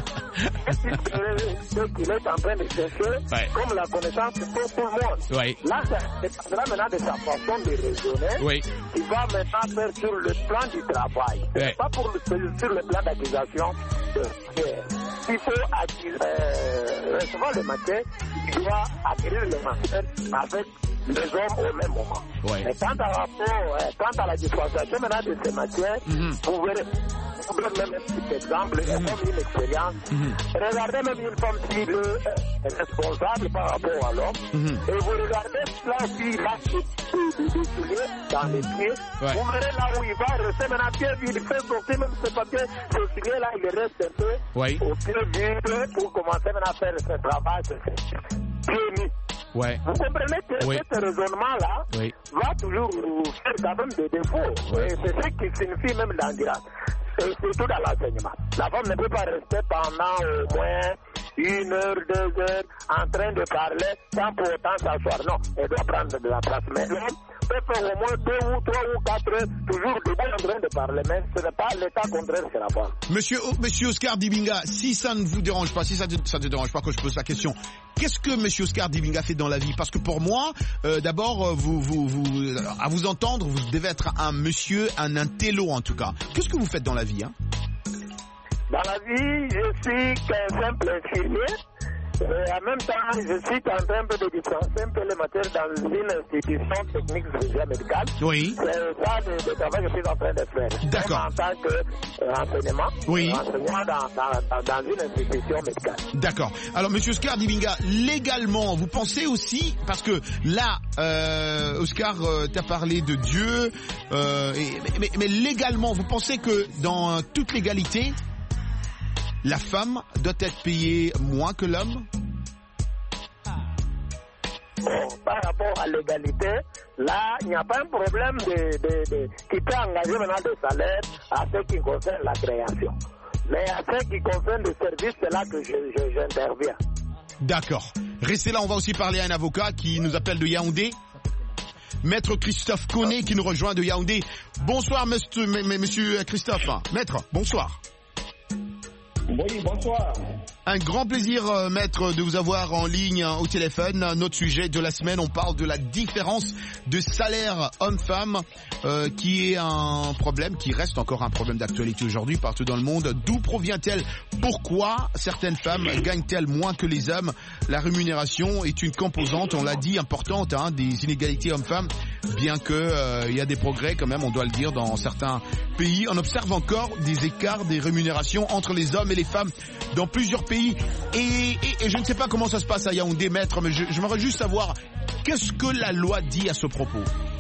Ce qu'il est en train de chercher, comme la connaissance pour tout le monde.
Ouais.
Là, c'est maintenant de sa façon de raisonner qui va maintenant faire sur le plan du travail. C'est pas sur le plan d'accusation. S'il faut recevoir le matin, il doit acquérir le matin avec les hommes au même moment. Mais quant à la dispensation maintenant de ces matières, vous verrez même un petit exemple, comme une expérience. Regardez même une femme qui est responsable par rapport à l'homme, et vous regardez là aussi, là, des souliers dans les pieds, vous verrez là où il va rester maintenant pied vide, il fait sortir même ce papier, ce soulier là, il reste un peu au pied vide pour commencer maintenant à faire ce travail, pied nu. Vous comprenez que ce raisonnement-là va toujours faire quand même des défauts. Et c'est ce qui signifie même l'endurance. Et surtout dans l'enseignement. La femme ne peut pas rester pendant au moins 1 heure, 2 heures en train de parler sans pour autant s'asseoir. Non, elle doit prendre de la place. Mais l'homme peut faire au moins 2 ou 3 ou 4 heures toujours debout en train de parler. Mais ce n'est pas l'état contraire, c'est la femme.
Monsieur Oscar Dibinga, si ça ne vous dérange pas, si ça ne te dérange pas que je pose la question, qu'est-ce que Monsieur Oscar Dibinga fait dans la vie? Parce que pour moi, d'abord, à vous entendre, vous devez être un monsieur, un intello en tout cas. Qu'est-ce que vous faites dans la vie, hein?
Dans la vie, je suis qu'un simple infirmier. En même temps, je suis en train de dispenser un peu les matières dans une institution technique de médicale.
Oui.
C'est ça le travail que je suis en train de faire.
D'accord.
En tant qu'enseignement. Enseignant dans une institution médicale.
D'accord. Alors, Monsieur Oscar Dibinga, légalement, vous pensez aussi, parce que là, Oscar t'a parlé de Dieu, mais légalement, vous pensez que dans toute légalité, la femme doit être payée moins que l'homme?
Bon, par rapport à l'égalité, là, il n'y a pas un problème qui peut engager maintenant des salaires à ce qui concerne la création. Mais à ce qui concerne le service, c'est là que j'interviens.
D'accord. Restez là, on va aussi parler à un avocat qui nous appelle de Yaoundé. Maître Christophe Koné qui nous rejoint de Yaoundé. Bonsoir, monsieur Christophe. Maître, bonsoir.
Oui, bonsoir.
Un grand plaisir, maître, de vous avoir en ligne au téléphone. Notre sujet de la semaine, on parle de la différence de salaire homme-femme, qui est un problème, qui reste encore un problème d'actualité aujourd'hui partout dans le monde. D'où provient-elle? Pourquoi certaines femmes gagnent-elles moins que les hommes? La rémunération est une composante, on l'a dit, importante, des inégalités hommes-femmes, bien que il y a des progrès quand même, on doit le dire, dans certains pays. On observe encore des écarts des rémunérations entre les hommes et les femmes dans plusieurs pays. Et je ne sais pas comment ça se passe à Yaoundé, maître, mais j'aimerais juste savoir qu'est-ce que la loi dit à ce propos.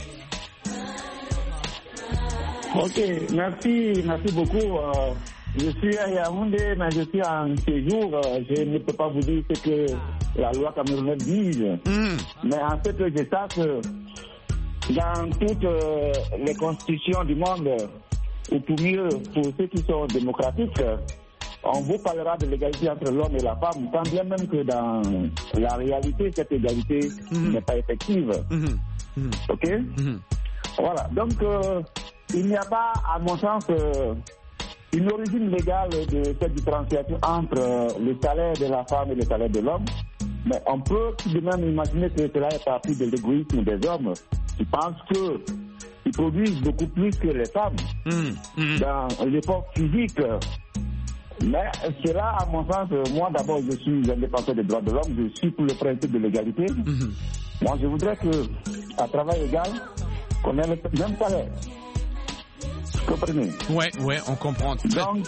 Ok, merci beaucoup. Je suis à Yaoundé, mais je suis en séjour. Je ne peux pas vous dire ce que la loi camerounaise dit. Mais en fait, je sais que dans toutes les constitutions du monde, ou tout mieux pour ceux qui sont démocratiques, on vous parlera de l'égalité entre l'homme et la femme, tant bien même que dans la réalité, cette égalité n'est pas effective. Ok? Voilà. Donc, il n'y a pas, à mon sens, une origine légale de cette différenciation entre le salaire de la femme et le salaire de l'homme. Mais on peut tout de même imaginer que cela est parti de l'égoïsme des hommes qui pensent qu'ils produisent beaucoup plus que les femmes dans l'effort physique. Mais cela, à mon sens, moi d'abord je suis un défenseur des droits de l'homme, je suis pour le principe de l'égalité. Moi je voudrais que, à travail égal, qu'on ait le même salaire. Vous comprenez?
Ouais, on comprend.
Donc,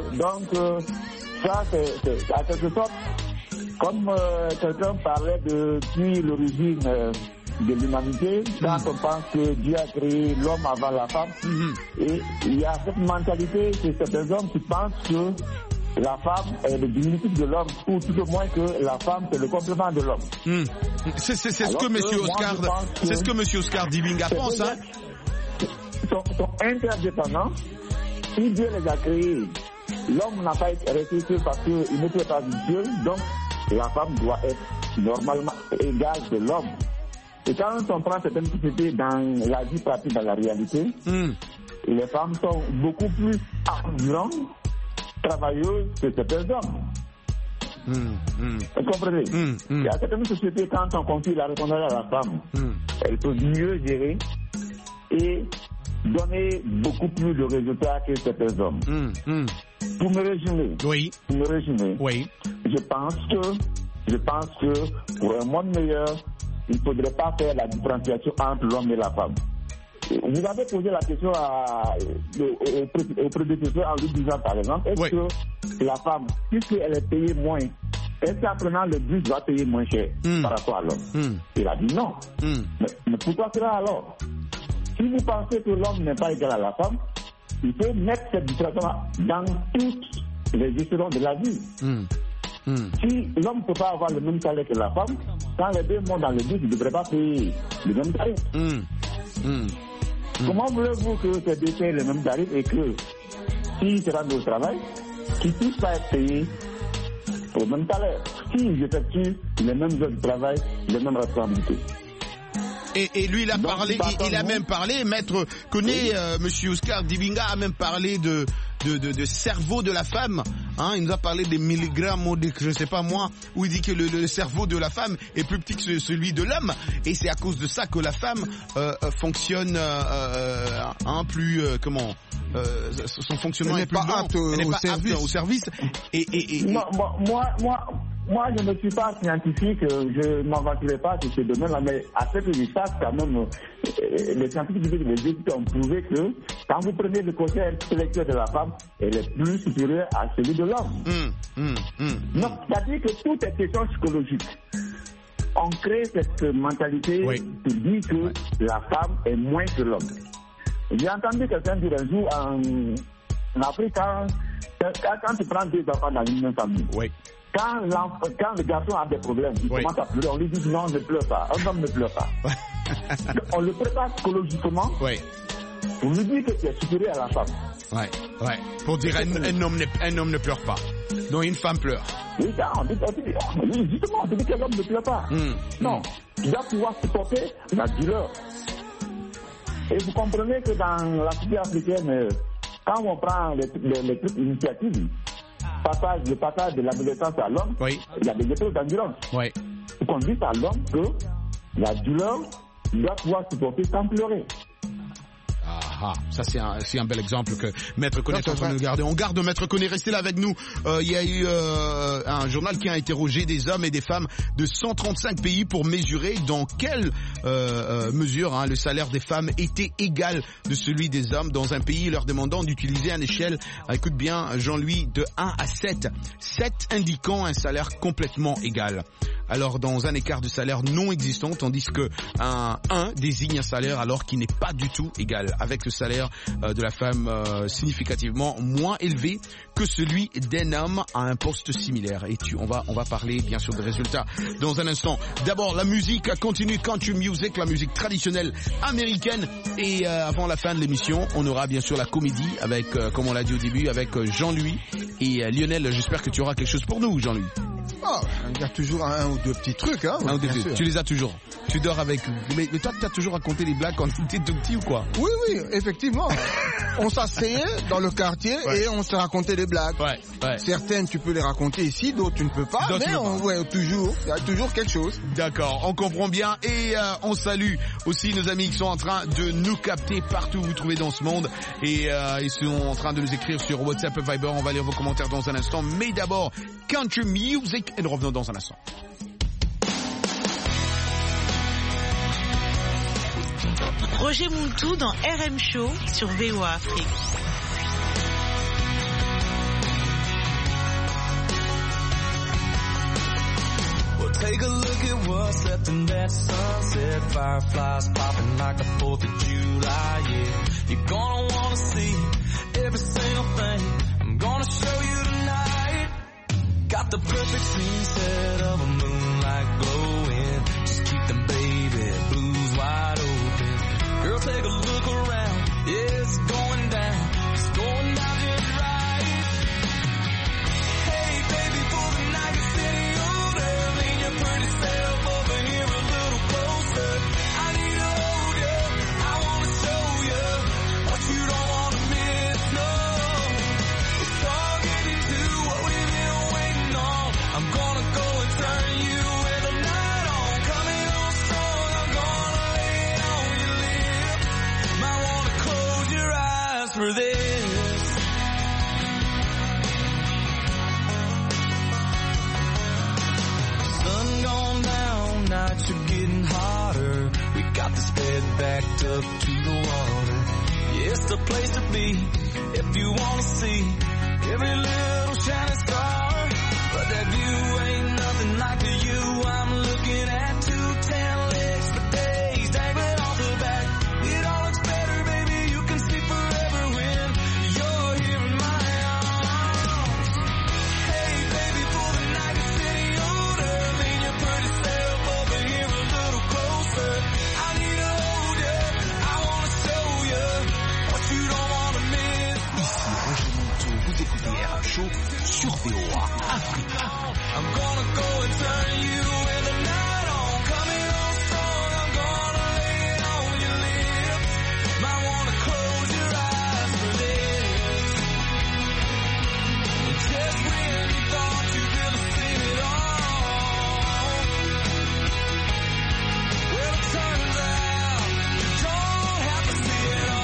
ça c'est à quelque sorte, comme quelqu'un parlait depuis l'origine de l'humanité, quand on pense que Dieu a créé l'homme avant la femme, et il y a cette mentalité chez certains hommes qui pensent que la femme est le diminutif de l'homme, ou tout au moins que la femme c'est le complément de l'homme.
C'est ce que Monsieur Oscar Dibinga pense, hein?
Sont interdépendants. Si Dieu les a créés, l'homme n'a pas été resté parce qu'il n'était pas Dieu, donc la femme doit être normalement égale de l'homme. Et quand on prend certaines sociétés dans la vie pratique, dans la réalité, les femmes sont beaucoup plus endurantes, travailleuses que certains hommes. Vous comprenez? Il y a certaines sociétés, quand on confie la responsabilité à la femme, elle peut mieux gérer et donner beaucoup plus de résultats que certains hommes. Pour me résumer, je pense que pour un monde meilleur, il ne faudrait pas faire la différenciation entre l'homme et la femme. Vous avez posé la question au prédécesseur en lui disant, par exemple, est-ce que la femme, puisqu'elle est payée moins, est-ce qu'en prenant le bus, va payer moins cher par rapport à l'homme? Il a dit non. Mais pourquoi cela alors? Si vous pensez que l'homme n'est pas égal à la femme, il faut mettre cette différence dans toutes les gestions de la vie. Si l'homme ne peut pas avoir le même salaire que la femme, quand les deux montent dans le bus, il ne devrait pas payer le même tarif. Comment voulez-vous que ces deux payent le même tarif et que s'ils se rendent au travail, qu'ils puissent pas être payés au même salaire? S'ils effectuent les mêmes heures de travail, les mêmes responsabilités.
Et lui, il a parlé, il a même parlé, Maître Koné, Monsieur Oscar Dibinga a même parlé de cerveau de la femme. Hein, il nous a parlé des milligrammes, je sais pas moi, où il dit que le cerveau de la femme est plus petit que celui de l'homme. Et c'est à cause de ça que la femme fonctionne plus son fonctionnement est plus lent. Elle n'est pas apte au service.
Non, moi, je ne suis pas scientifique, je ne m'aventurerai pas sur ce domaine-là, mais à ce que je sache, quand même, les scientifiques, les études ont prouvé que quand vous prenez le côté intellectuel de la femme, elle est plus supérieure à celui de l'homme. Donc, c'est-à-dire que tout est question psychologique. On crée cette mentalité qui dit que la femme est moins que l'homme. J'ai entendu quelqu'un dire un jour en Afrique, quand tu prends deux enfants dans une même famille, quand le garçon a des problèmes, il commence à pleurer, on lui dit non, ne pleure pas. Un homme ne pleure pas. On le prépare psychologiquement pour lui dire que tu es supérieur à la femme.
Pour dire un homme ne pleure pas. Donc une femme pleure.
Oui, justement, on dit que l'homme ne pleure pas. Non, il doit pouvoir supporter la douleur. Et vous comprenez que dans la société africaine, quand on prend les trucs initiatives, le passage de l'adolescence à l'homme, il y a des épreuves d'endurance. Vous conduisez à l'homme que la douleur doit pouvoir supporter sans pleurer.
Ça c'est un bel exemple que Maître Koné est en train de nous garder. On garde Maître Koné, restez là avec nous. Il y a eu un journal qui a interrogé des hommes et des femmes de 135 pays pour mesurer dans quelle mesure le salaire des femmes était égal de celui des hommes dans un pays, leur demandant d'utiliser une échelle, écoute bien Jean-Louis, de 1 à 7. 7 indiquant un salaire complètement égal. Alors dans un écart de salaire non existant, tandis que un 1 désigne un salaire alors qui n'est pas du tout égal, avec le salaire de la femme significativement moins élevé que celui d'un homme à un poste similaire. Et on va parler bien sûr des résultats dans un instant. D'abord la musique continue, country music, la musique traditionnelle américaine, et avant la fin de l'émission on aura bien sûr la comédie avec, comme on l'a dit au début, avec Jean-Louis et Lionel. J'espère que tu auras quelque chose pour nous, Jean-Louis.
Il y a toujours un ou deux petits trucs, hein.
Un ou deux petits. Tu les as toujours. Tu dors avec. Mais toi, tu as toujours raconté les blagues quand tu étais tout petit ou quoi?
Oui, effectivement. On s'asseyait dans le quartier et on se racontait des blagues. Certaines, tu peux les raconter ici, d'autres, tu ne peux pas. Mais toujours, il y a toujours quelque chose.
D'accord, on comprend bien. Et on salue aussi nos amis qui sont en train de nous capter partout où vous trouvez dans ce monde. Et ils sont en train de nous écrire sur WhatsApp et Viber. On va lire vos commentaires dans un instant. Mais d'abord, country music. Et nous revenons dans un instant.
Roger Mountou dans RM Show sur VOA Afrique.
Well, take a look at what's left in that sunset. Fireflies popping like the 4th of July, yeah. You're gonna wanna see every single thing I'm gonna show you tonight. Got the perfect scene set of a moonlight glowing. Just keep them baby blues wide open. Girl, take a look around. Yeah, it's going down. It's going down just right. Hey, baby, for the night, you're sitting older. Lean your pretty self over here a little closer. hooked up to the water. Yeah, it's the place to be if you wanna see every little shining star. But that view ain't nothing like the view I'm looking at. 210 legs for days, dangling off the back. It all looks better, baby. You can sleep forever when you're here in my arms. Hey, baby, for the night it's getting older. Lean your pretty self over here a little closer. I need to hold you. I wanna show you what you don't wanna miss.
Ici Roger Monteau, vous écoutez RM Show sur VOA Afrique.
I'm gonna go and turn you with the night on. Coming on strong, I'm gonna lay it on your lips. Might wanna close your eyes for this. Just when you thought you really seen it all, well it turns out you don't have to see it all.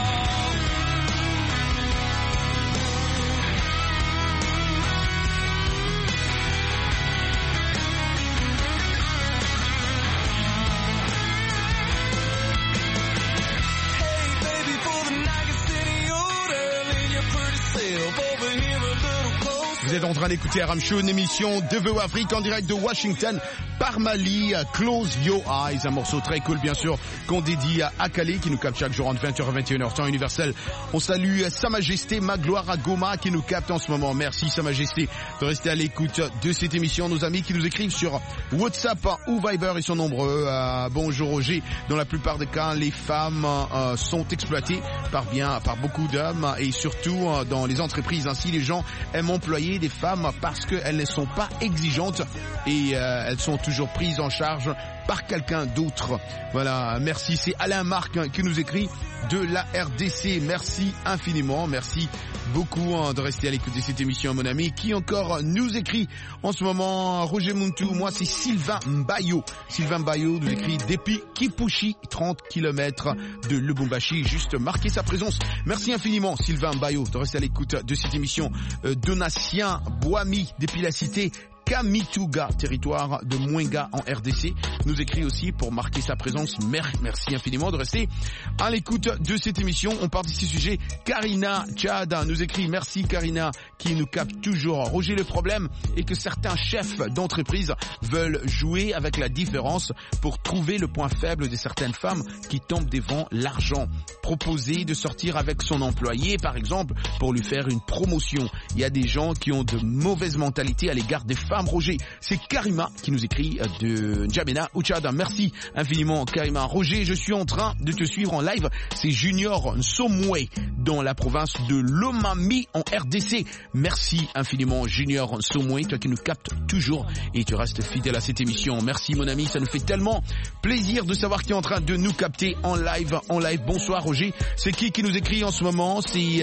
Vous êtes en train d'écouter RM Show, une émission de VOA Afrique en direct de Washington par Mali. Close Your Eyes, un morceau très cool bien sûr qu'on dédie à Akale qui nous capte chaque jour entre 20h et 21h temps universel. On salue Sa Majesté Magloire à Goma qui nous capte en ce moment. Merci Sa Majesté de rester à l'écoute de cette émission. Nos amis qui nous écrivent sur WhatsApp ou Viber, ils sont nombreux. Bonjour Roger, dans la plupart des cas les femmes sont exploitées par beaucoup d'hommes et surtout dans les entreprises. Ainsi les gens aiment employer des femmes parce qu'elles ne sont pas exigeantes et elles sont toujours prises en charge par quelqu'un d'autre. Voilà, merci. C'est Alain Marc qui nous écrit de la RDC. Merci infiniment. Merci beaucoup de rester à l'écoute de cette émission, mon ami. Qui encore nous écrit en ce moment? Roger Muntu. Moi, c'est Sylvain Mbayo. Sylvain Mbayo nous écrit depuis Kipushi, 30 km de Lubumbashi. Juste marquer sa présence. Merci infiniment, Sylvain Mbayo, de rester à l'écoute de cette émission. Donatien Boami, depuis la cité Kamituga, territoire de Mwenga en RDC, nous écrit aussi pour marquer sa présence. Merci infiniment de rester à l'écoute de cette émission. On part d'ici sujet. Karina Tchada nous écrit merci Karina qui nous capte toujours. Roger, le problème est que certains chefs d'entreprise veulent jouer avec la différence pour trouver le point faible de certaines femmes qui tombent devant l'argent. Proposer de sortir avec son employé par exemple pour lui faire une promotion. Il y a des gens qui ont de mauvaises mentalités à l'égard des femmes. Roger, c'est Karima qui nous écrit de N'Djamena ou Tchad. Merci infiniment Karima. Roger, je suis en train de te suivre en live. C'est Junior Nsomwe dans la province de Lomami en RDC. Merci infiniment Junior Nsomwe, toi qui nous captes toujours et tu restes fidèle à cette émission. Merci mon ami, ça nous fait tellement plaisir de savoir que tu es en train de nous capter en live. Bonsoir Roger. C'est qui nous écrit en ce moment? C'est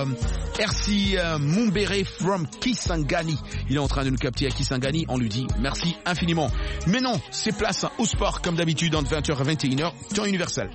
RC Mumbere from Kisangani. Il est en train de nous capter à Kisangani, on lui dit merci infiniment. Mais non, c'est place au sport comme d'habitude entre 20h et 21h, temps universel.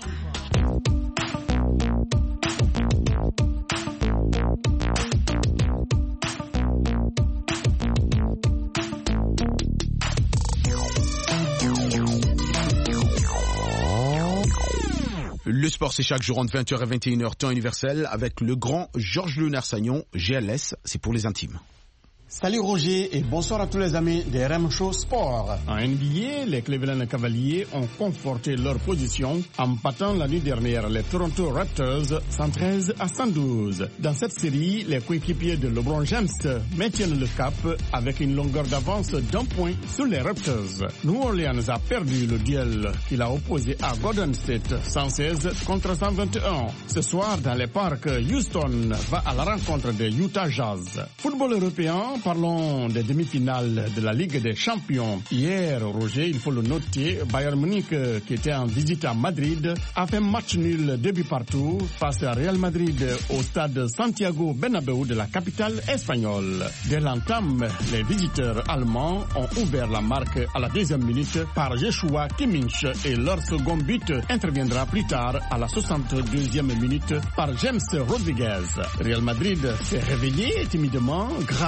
Le sport, c'est chaque jour entre 20h et 21h, temps universel, avec le grand Georges Léonard-Sagnon, GLS, c'est pour les intimes.
Salut Roger et bonsoir à tous les amis de RM Show Sport.
En NBA, les Cleveland Cavaliers ont conforté leur position en battant la nuit dernière les Toronto Raptors 113-112. Dans cette série, les coéquipiers de LeBron James maintiennent le cap avec une longueur d'avance d'1 point sur les Raptors. New Orleans a perdu le duel qu'il a opposé à Golden State 116 contre 121. Ce soir, dans les parcs, Houston va à la rencontre de Utah Jazz. Football européen, parlons des demi-finales de la Ligue des Champions. Hier, Roger, il faut le noter, Bayern Munich, qui était en visite à Madrid, a fait match nul 2 buts partout face à Real Madrid au stade Santiago Bernabéu de la capitale espagnole. Dès l'entame, les visiteurs allemands ont ouvert la marque à la 2e minute par Joshua Kimmich et leur second but interviendra plus tard à la 62e minute par James Rodriguez. Real Madrid s'est réveillé timidement grâce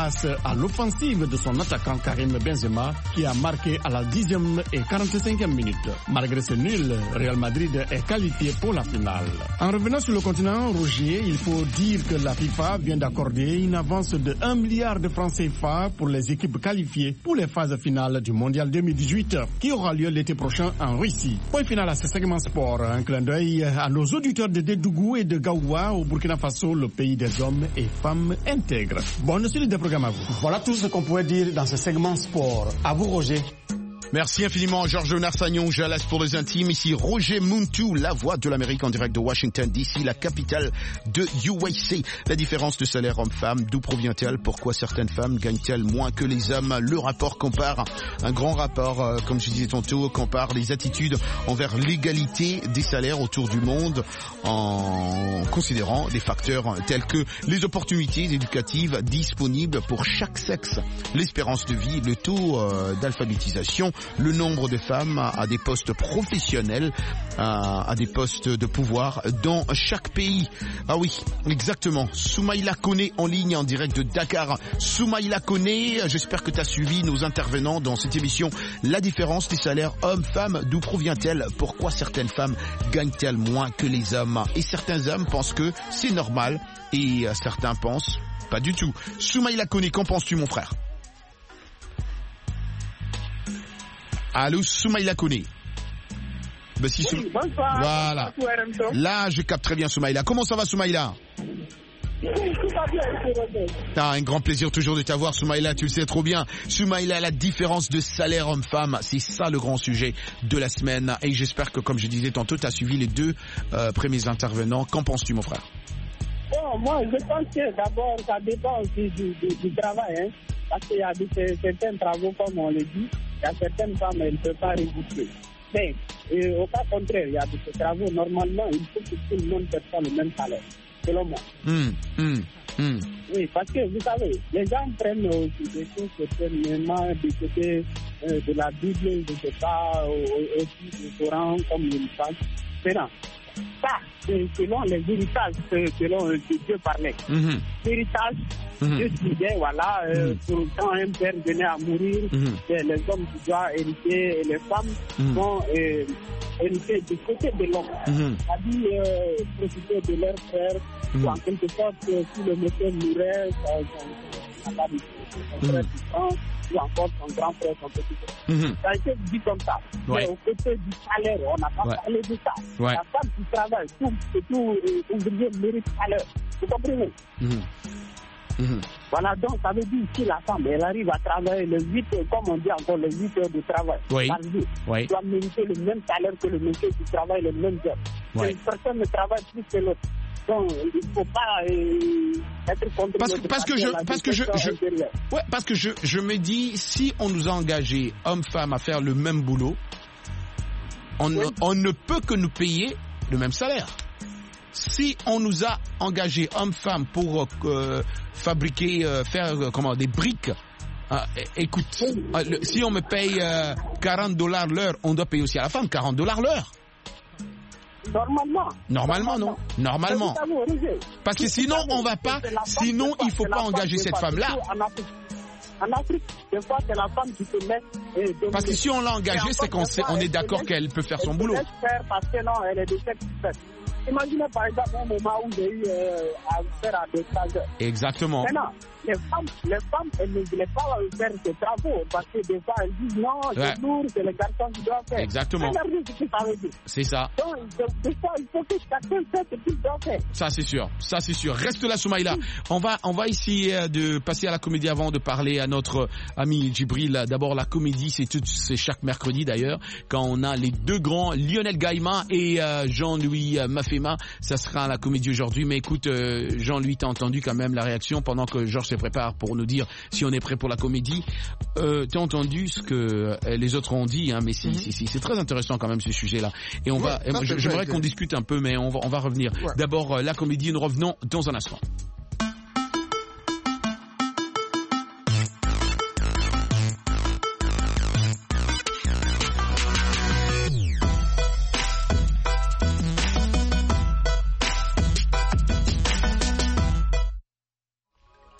à l'offensive de son attaquant Karim Benzema qui a marqué à la 10e et 45e minute. Malgré ce nul, Real Madrid est qualifié pour la finale. En revenant sur le continent, Roger, il faut dire que la FIFA vient d'accorder une avance de 1 milliard de francs CFA pour les équipes qualifiées pour les phases finales du Mondial 2018 qui aura lieu l'été prochain en Russie. Point final à ce segment sport. Un clin d'œil à nos auditeurs de Dédougou et de Gaoua au Burkina Faso, le pays des hommes et femmes intègres. Bonne suite des programmes à vous.
Voilà tout ce qu'on pouvait dire dans ce segment sport. À vous, Roger.
Merci infiniment Georges Narsagnon, Jalas pour les intimes. Ici Roger Muntu, la voix de l'Amérique en direct de Washington DC, la capitale de USA. La différence de salaire homme-femme, d'où provient-elle? Pourquoi certaines femmes gagnent-elles moins que les hommes? Le rapport compare, un grand rapport, comme je disais tantôt, compare les attitudes envers l'égalité des salaires autour du monde en considérant des facteurs tels que les opportunités éducatives disponibles pour chaque sexe, l'espérance de vie, le taux d'alphabétisation, le nombre de femmes à des postes professionnels, à des postes de pouvoir dans chaque pays. Ah oui, exactement. Soumaïla Koné en ligne en direct de Dakar. Soumaïla Koné, j'espère que tu as suivi nos intervenants dans cette émission. La différence des salaires hommes-femmes, d'où provient-elle? Pourquoi certaines femmes gagnent-elles moins que les hommes? Et certains hommes pensent que c'est normal et certains pensent pas du tout. Soumaïla Koné, qu'en penses-tu mon frère? Allô, Soumaïla Koné. Ben, si
oui, bonsoir.
Voilà. Là, je capte très bien Soumaïla. Comment ça va, Soumaïla? Un grand plaisir toujours de t'avoir, Soumaïla, tu le sais trop bien. Soumaïla, la différence de salaire homme-femme, c'est ça le grand sujet de la semaine. Et j'espère que, comme je disais tantôt, tu as suivi les deux premiers intervenants. Qu'en penses-tu, mon frère?
Bon, moi, je pense que d'abord, ça dépend aussi du travail. Hein, parce qu'il y a certains travaux, comme on le dit, il y a certaines femmes, elles ne peuvent pas résister. Mais au cas contraire, il y a des travaux, normalement, il faut que tout le monde perçoive le même salaire, selon moi. Oui, parce que vous savez, les gens prennent aussi des choses certainement du côté de la Bible, je ne sais pas, aussi du Coran, comme ils le savent. Maintenant, ça, c'est selon les héritages, selon Dieu parlait. L'héritage, Dieu disait, voilà, pour quand un père venait à mourir, les hommes qui doivent hériter et les femmes vont hériter du côté de l'homme. C'est-à-dire profiter de leur frère, ou en quelque sorte, si le monsieur mourait, son frère puissant, ou encore son grand frère, son petit frère. Ça a été dit comme ça. Mais au côté du salaire, on n'a pas parlé de ça. La femme qui travaille, tout ouvrier mérite salaire. Vous comprenez? Voilà, donc ça veut dire si la femme, elle arrive à travailler les 8 heures, comme on dit encore, les 8 heures de travail par jour, elle doit mériter le même salaire que le monsieur qui travaille le même job. Une personne ne travaille plus que l'autre. Donc, il ne faut pas être contre
parce que je me dis, si on nous a engagés, hommes-femmes, à faire le même boulot, on ne peut que nous payer le même salaire. Si on nous a engagés, hommes-femmes, pour fabriquer, faire des briques, écoute, si on me paye $40 l'heure, on doit payer aussi à la femme $40 l'heure. Normalement, non. Normalement. Parce que sinon, on va pas, sinon, il faut pas engager cette femme-là.
En Afrique, des fois, c'est la femme qui se met...
Parce que si on l'a engagée, c'est qu'on est d'accord qu'elle peut faire son boulot.
Parce que non, elle est de sexe. Imaginez par exemple un moment où j'ai eu à faire à des stagiaires.
Exactement.
Maintenant, les femmes, elles ne voulaient pas faire ces travaux parce que des fois, elles disent non, c'est lourd, c'est les garçons qui doivent faire.
Exactement. C'est ça.
Donc, des fois, il faut que chacun fasse ce qu'il doit faire.
Ça, c'est sûr. Reste là, Soumaïla. On va essayer de passer à la comédie avant de parler à notre ami Djibril. D'abord, la comédie, c'est chaque mercredi d'ailleurs, quand on a les deux grands, Lionel Gaïma et Jean-Louis Mafema. Ça sera la comédie aujourd'hui. Mais écoute, Jean-Louis, t'as entendu quand même la réaction pendant que Georges se prépare pour nous dire si on est prêt pour la comédie. T'as entendu ce que les autres ont dit, hein, mais c'est très intéressant quand même ce sujet-là. Et j'aimerais qu'on discute un peu, mais on va revenir. D'abord, la comédie, nous revenons dans un instant.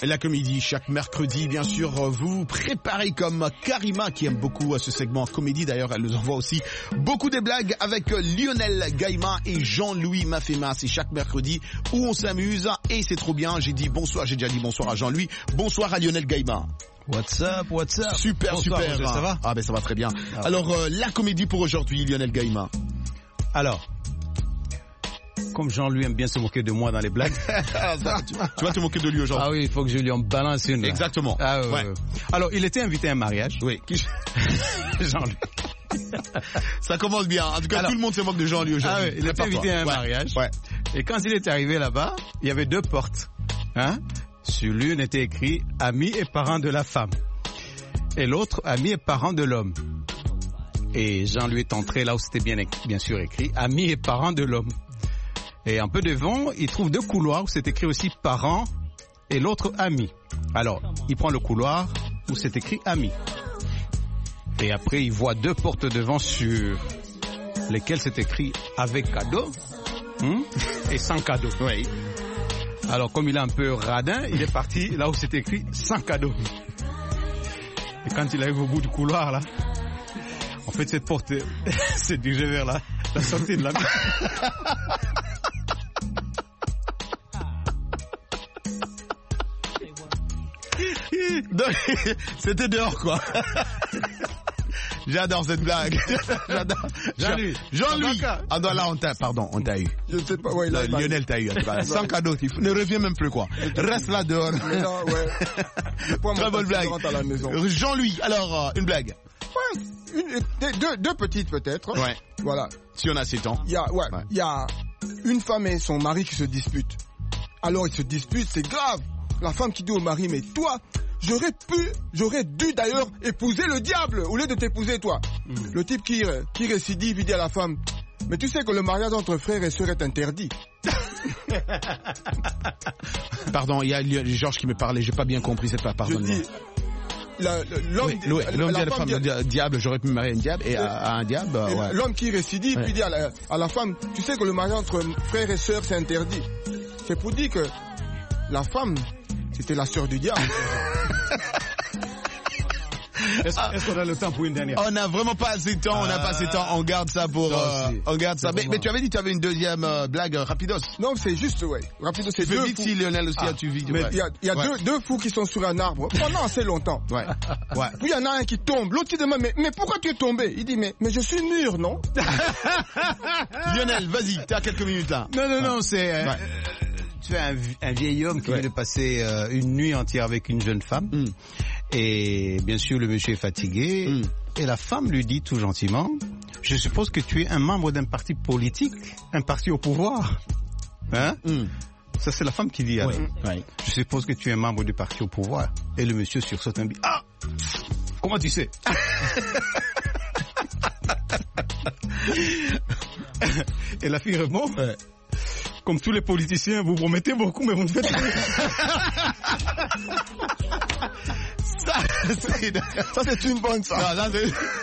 La comédie chaque mercredi, bien sûr, vous préparez comme Karima qui aime beaucoup ce segment comédie. D'ailleurs, elle nous envoie aussi beaucoup de blagues avec Lionel Gaïma et Jean-Louis Mafema. C'est chaque mercredi où on s'amuse et c'est trop bien. J'ai déjà dit bonsoir à Jean-Louis. Bonsoir à Lionel Gaïma.
What's up?
Super,
bonsoir,
super.
Roger, ça va?
Ah ben ça va très bien. Alors, la comédie pour aujourd'hui, Lionel Gaïma.
Alors, comme Jean-Louis aime bien se moquer de moi dans les blagues.
Tu vas te moquer de lui aujourd'hui.
Ah oui, il faut que je lui en balance une. Là.
Exactement.
Ah, ouais. Alors, il était invité à un mariage.
Oui.
Jean-Louis.
Ça commence bien. En tout cas, tout le monde se moque de Jean-Louis aujourd'hui.
Ah oui, il était invité à un mariage.
Ouais.
Et quand il est arrivé là-bas, il y avait 2 portes. Hein? Sur l'une était écrit « Amis et parents de la femme ». Et l'autre « Amis et parents de l'homme ». Et Jean-Louis est entré là où c'était bien sûr écrit « Amis et parents de l'homme ». Et un peu devant, il trouve 2 couloirs où c'est écrit aussi « Parents » et l'autre « Amis ». Alors, il prend le couloir où c'est écrit « Amis ». Et après, il voit 2 portes devant sur lesquelles c'est écrit « Avec cadeau » et « Sans cadeau ».
Oui.
Alors, comme il est un peu radin, il est parti là où c'est écrit « Sans cadeau ». Et quand il arrive au bout du couloir, là, en fait, cette porte s'est dirigée vers la sortie de la maison.
Donc, c'était dehors, quoi. J'adore cette blague. J'adore. Jean-Louis. Ah non, là, on t'a eu.
Je sais pas, ouais, là,
Lionel t'a eu. Sans cadeau, ne reviens même plus, quoi. Reste là dehors.
Mais non, ouais.
Très bonne blague. Jean-Louis, alors, une blague.
Ouais, deux petites peut-être.
Ouais.
Voilà.
Si on a 7 ans.
Il y a une femme et son mari qui se disputent. Alors ils se disputent, c'est grave. La femme qui dit au mari, mais toi, j'aurais dû d'ailleurs épouser le diable au lieu de t'épouser toi. Le type qui récidive, il dit à la femme, mais tu sais que le mariage entre frères et sœurs est interdit.
Pardon, il y a Georges qui me parlait, j'ai pas bien compris cette part, pardonne-moi. L'homme dit à la femme, diable, j'aurais pu me marier à un diable et à un diable. Ouais.
L'homme qui récidive, il dit à la femme, tu sais que le mariage entre frères et sœurs c'est interdit. C'est pour dire que la femme, c'était la sœur du diable.
Est-ce qu'on a le temps pour une dernière?
On n'a vraiment pas assez de temps, on n'a pas assez de temps, on garde ça pour... on garde ça. Mais tu avais dit que tu avais une deuxième blague, rapidos.
Non, c'est juste, ouais. Rapidos, c'est deux
vite
fous.
Si Lionel aussi a tu vite.
Mais il y a deux fous qui sont sur un arbre pendant assez longtemps.
Ouais.
Puis il y en a un qui tombe, l'autre qui demande, mais pourquoi tu es tombé? Il dit, mais je suis mûr, non?
Lionel, vas-y, t'as quelques minutes là.
Non, c'est... Tu es un vieil homme qui vient de passer une nuit entière avec une jeune femme. Et bien sûr, le monsieur est fatigué. Et la femme lui dit tout gentiment, je suppose que tu es un membre d'un parti politique, un parti au pouvoir. Hein? Ça, c'est la femme qui dit.
Oui.
Je suppose que tu es un membre du parti au pouvoir. Et le monsieur sursaute et dit, ah, comment tu sais? Et la fille répond, comme tous les politiciens, vous promettez beaucoup, mais vous ne faites rien.
Ça, c'est une bonne, ça.
Non,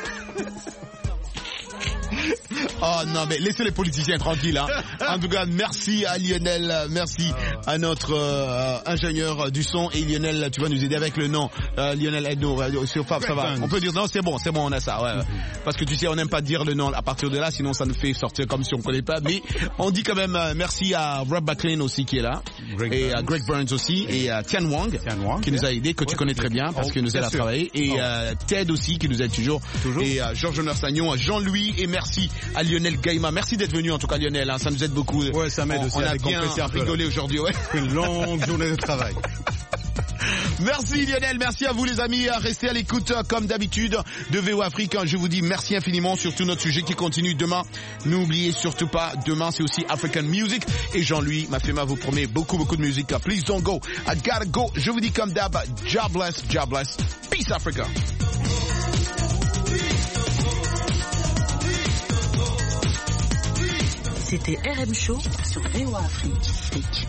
oh non, mais laissez les politiciens tranquilles. Hein. En tout cas, merci à Lionel, merci à notre ingénieur du son. Et Lionel, tu vas nous aider avec le nom. Lionel Edno, sur Fab, ça va. On peut dire non, c'est bon, on a ça. Ouais. Parce que tu sais, on n'aime pas dire le nom à partir de là, sinon ça nous fait sortir comme si on connaît pas. Mais on dit quand même merci à Rob McLean aussi qui est là, et à Greg Burns aussi, et à Tian Wang qui nous a aidé, que tu connais très bien parce qu'il nous aide à travailler, et Ted aussi qui nous aide toujours. Et à Georges Mersagnon, à Jean-Louis, et merci à Lionel Gaïma. Merci d'être venu en tout cas Lionel, hein, ça nous aide beaucoup.
Ouais, ça m'aide aussi.
On a bien rigolé aujourd'hui. Ouais.
Une longue journée de travail.
Merci Lionel, merci à vous les amis, restez à l'écoute comme d'habitude de VO Afrique. Je vous dis merci infiniment, surtout notre sujet qui continue demain. N'oubliez surtout pas, demain c'est aussi African Music et Jean-Louis Mafema vous promet beaucoup de musique. Please don't go, I gotta go. Je vous dis comme d'hab, jobless, peace Africa.
C'était RM Show sur VO Afrique.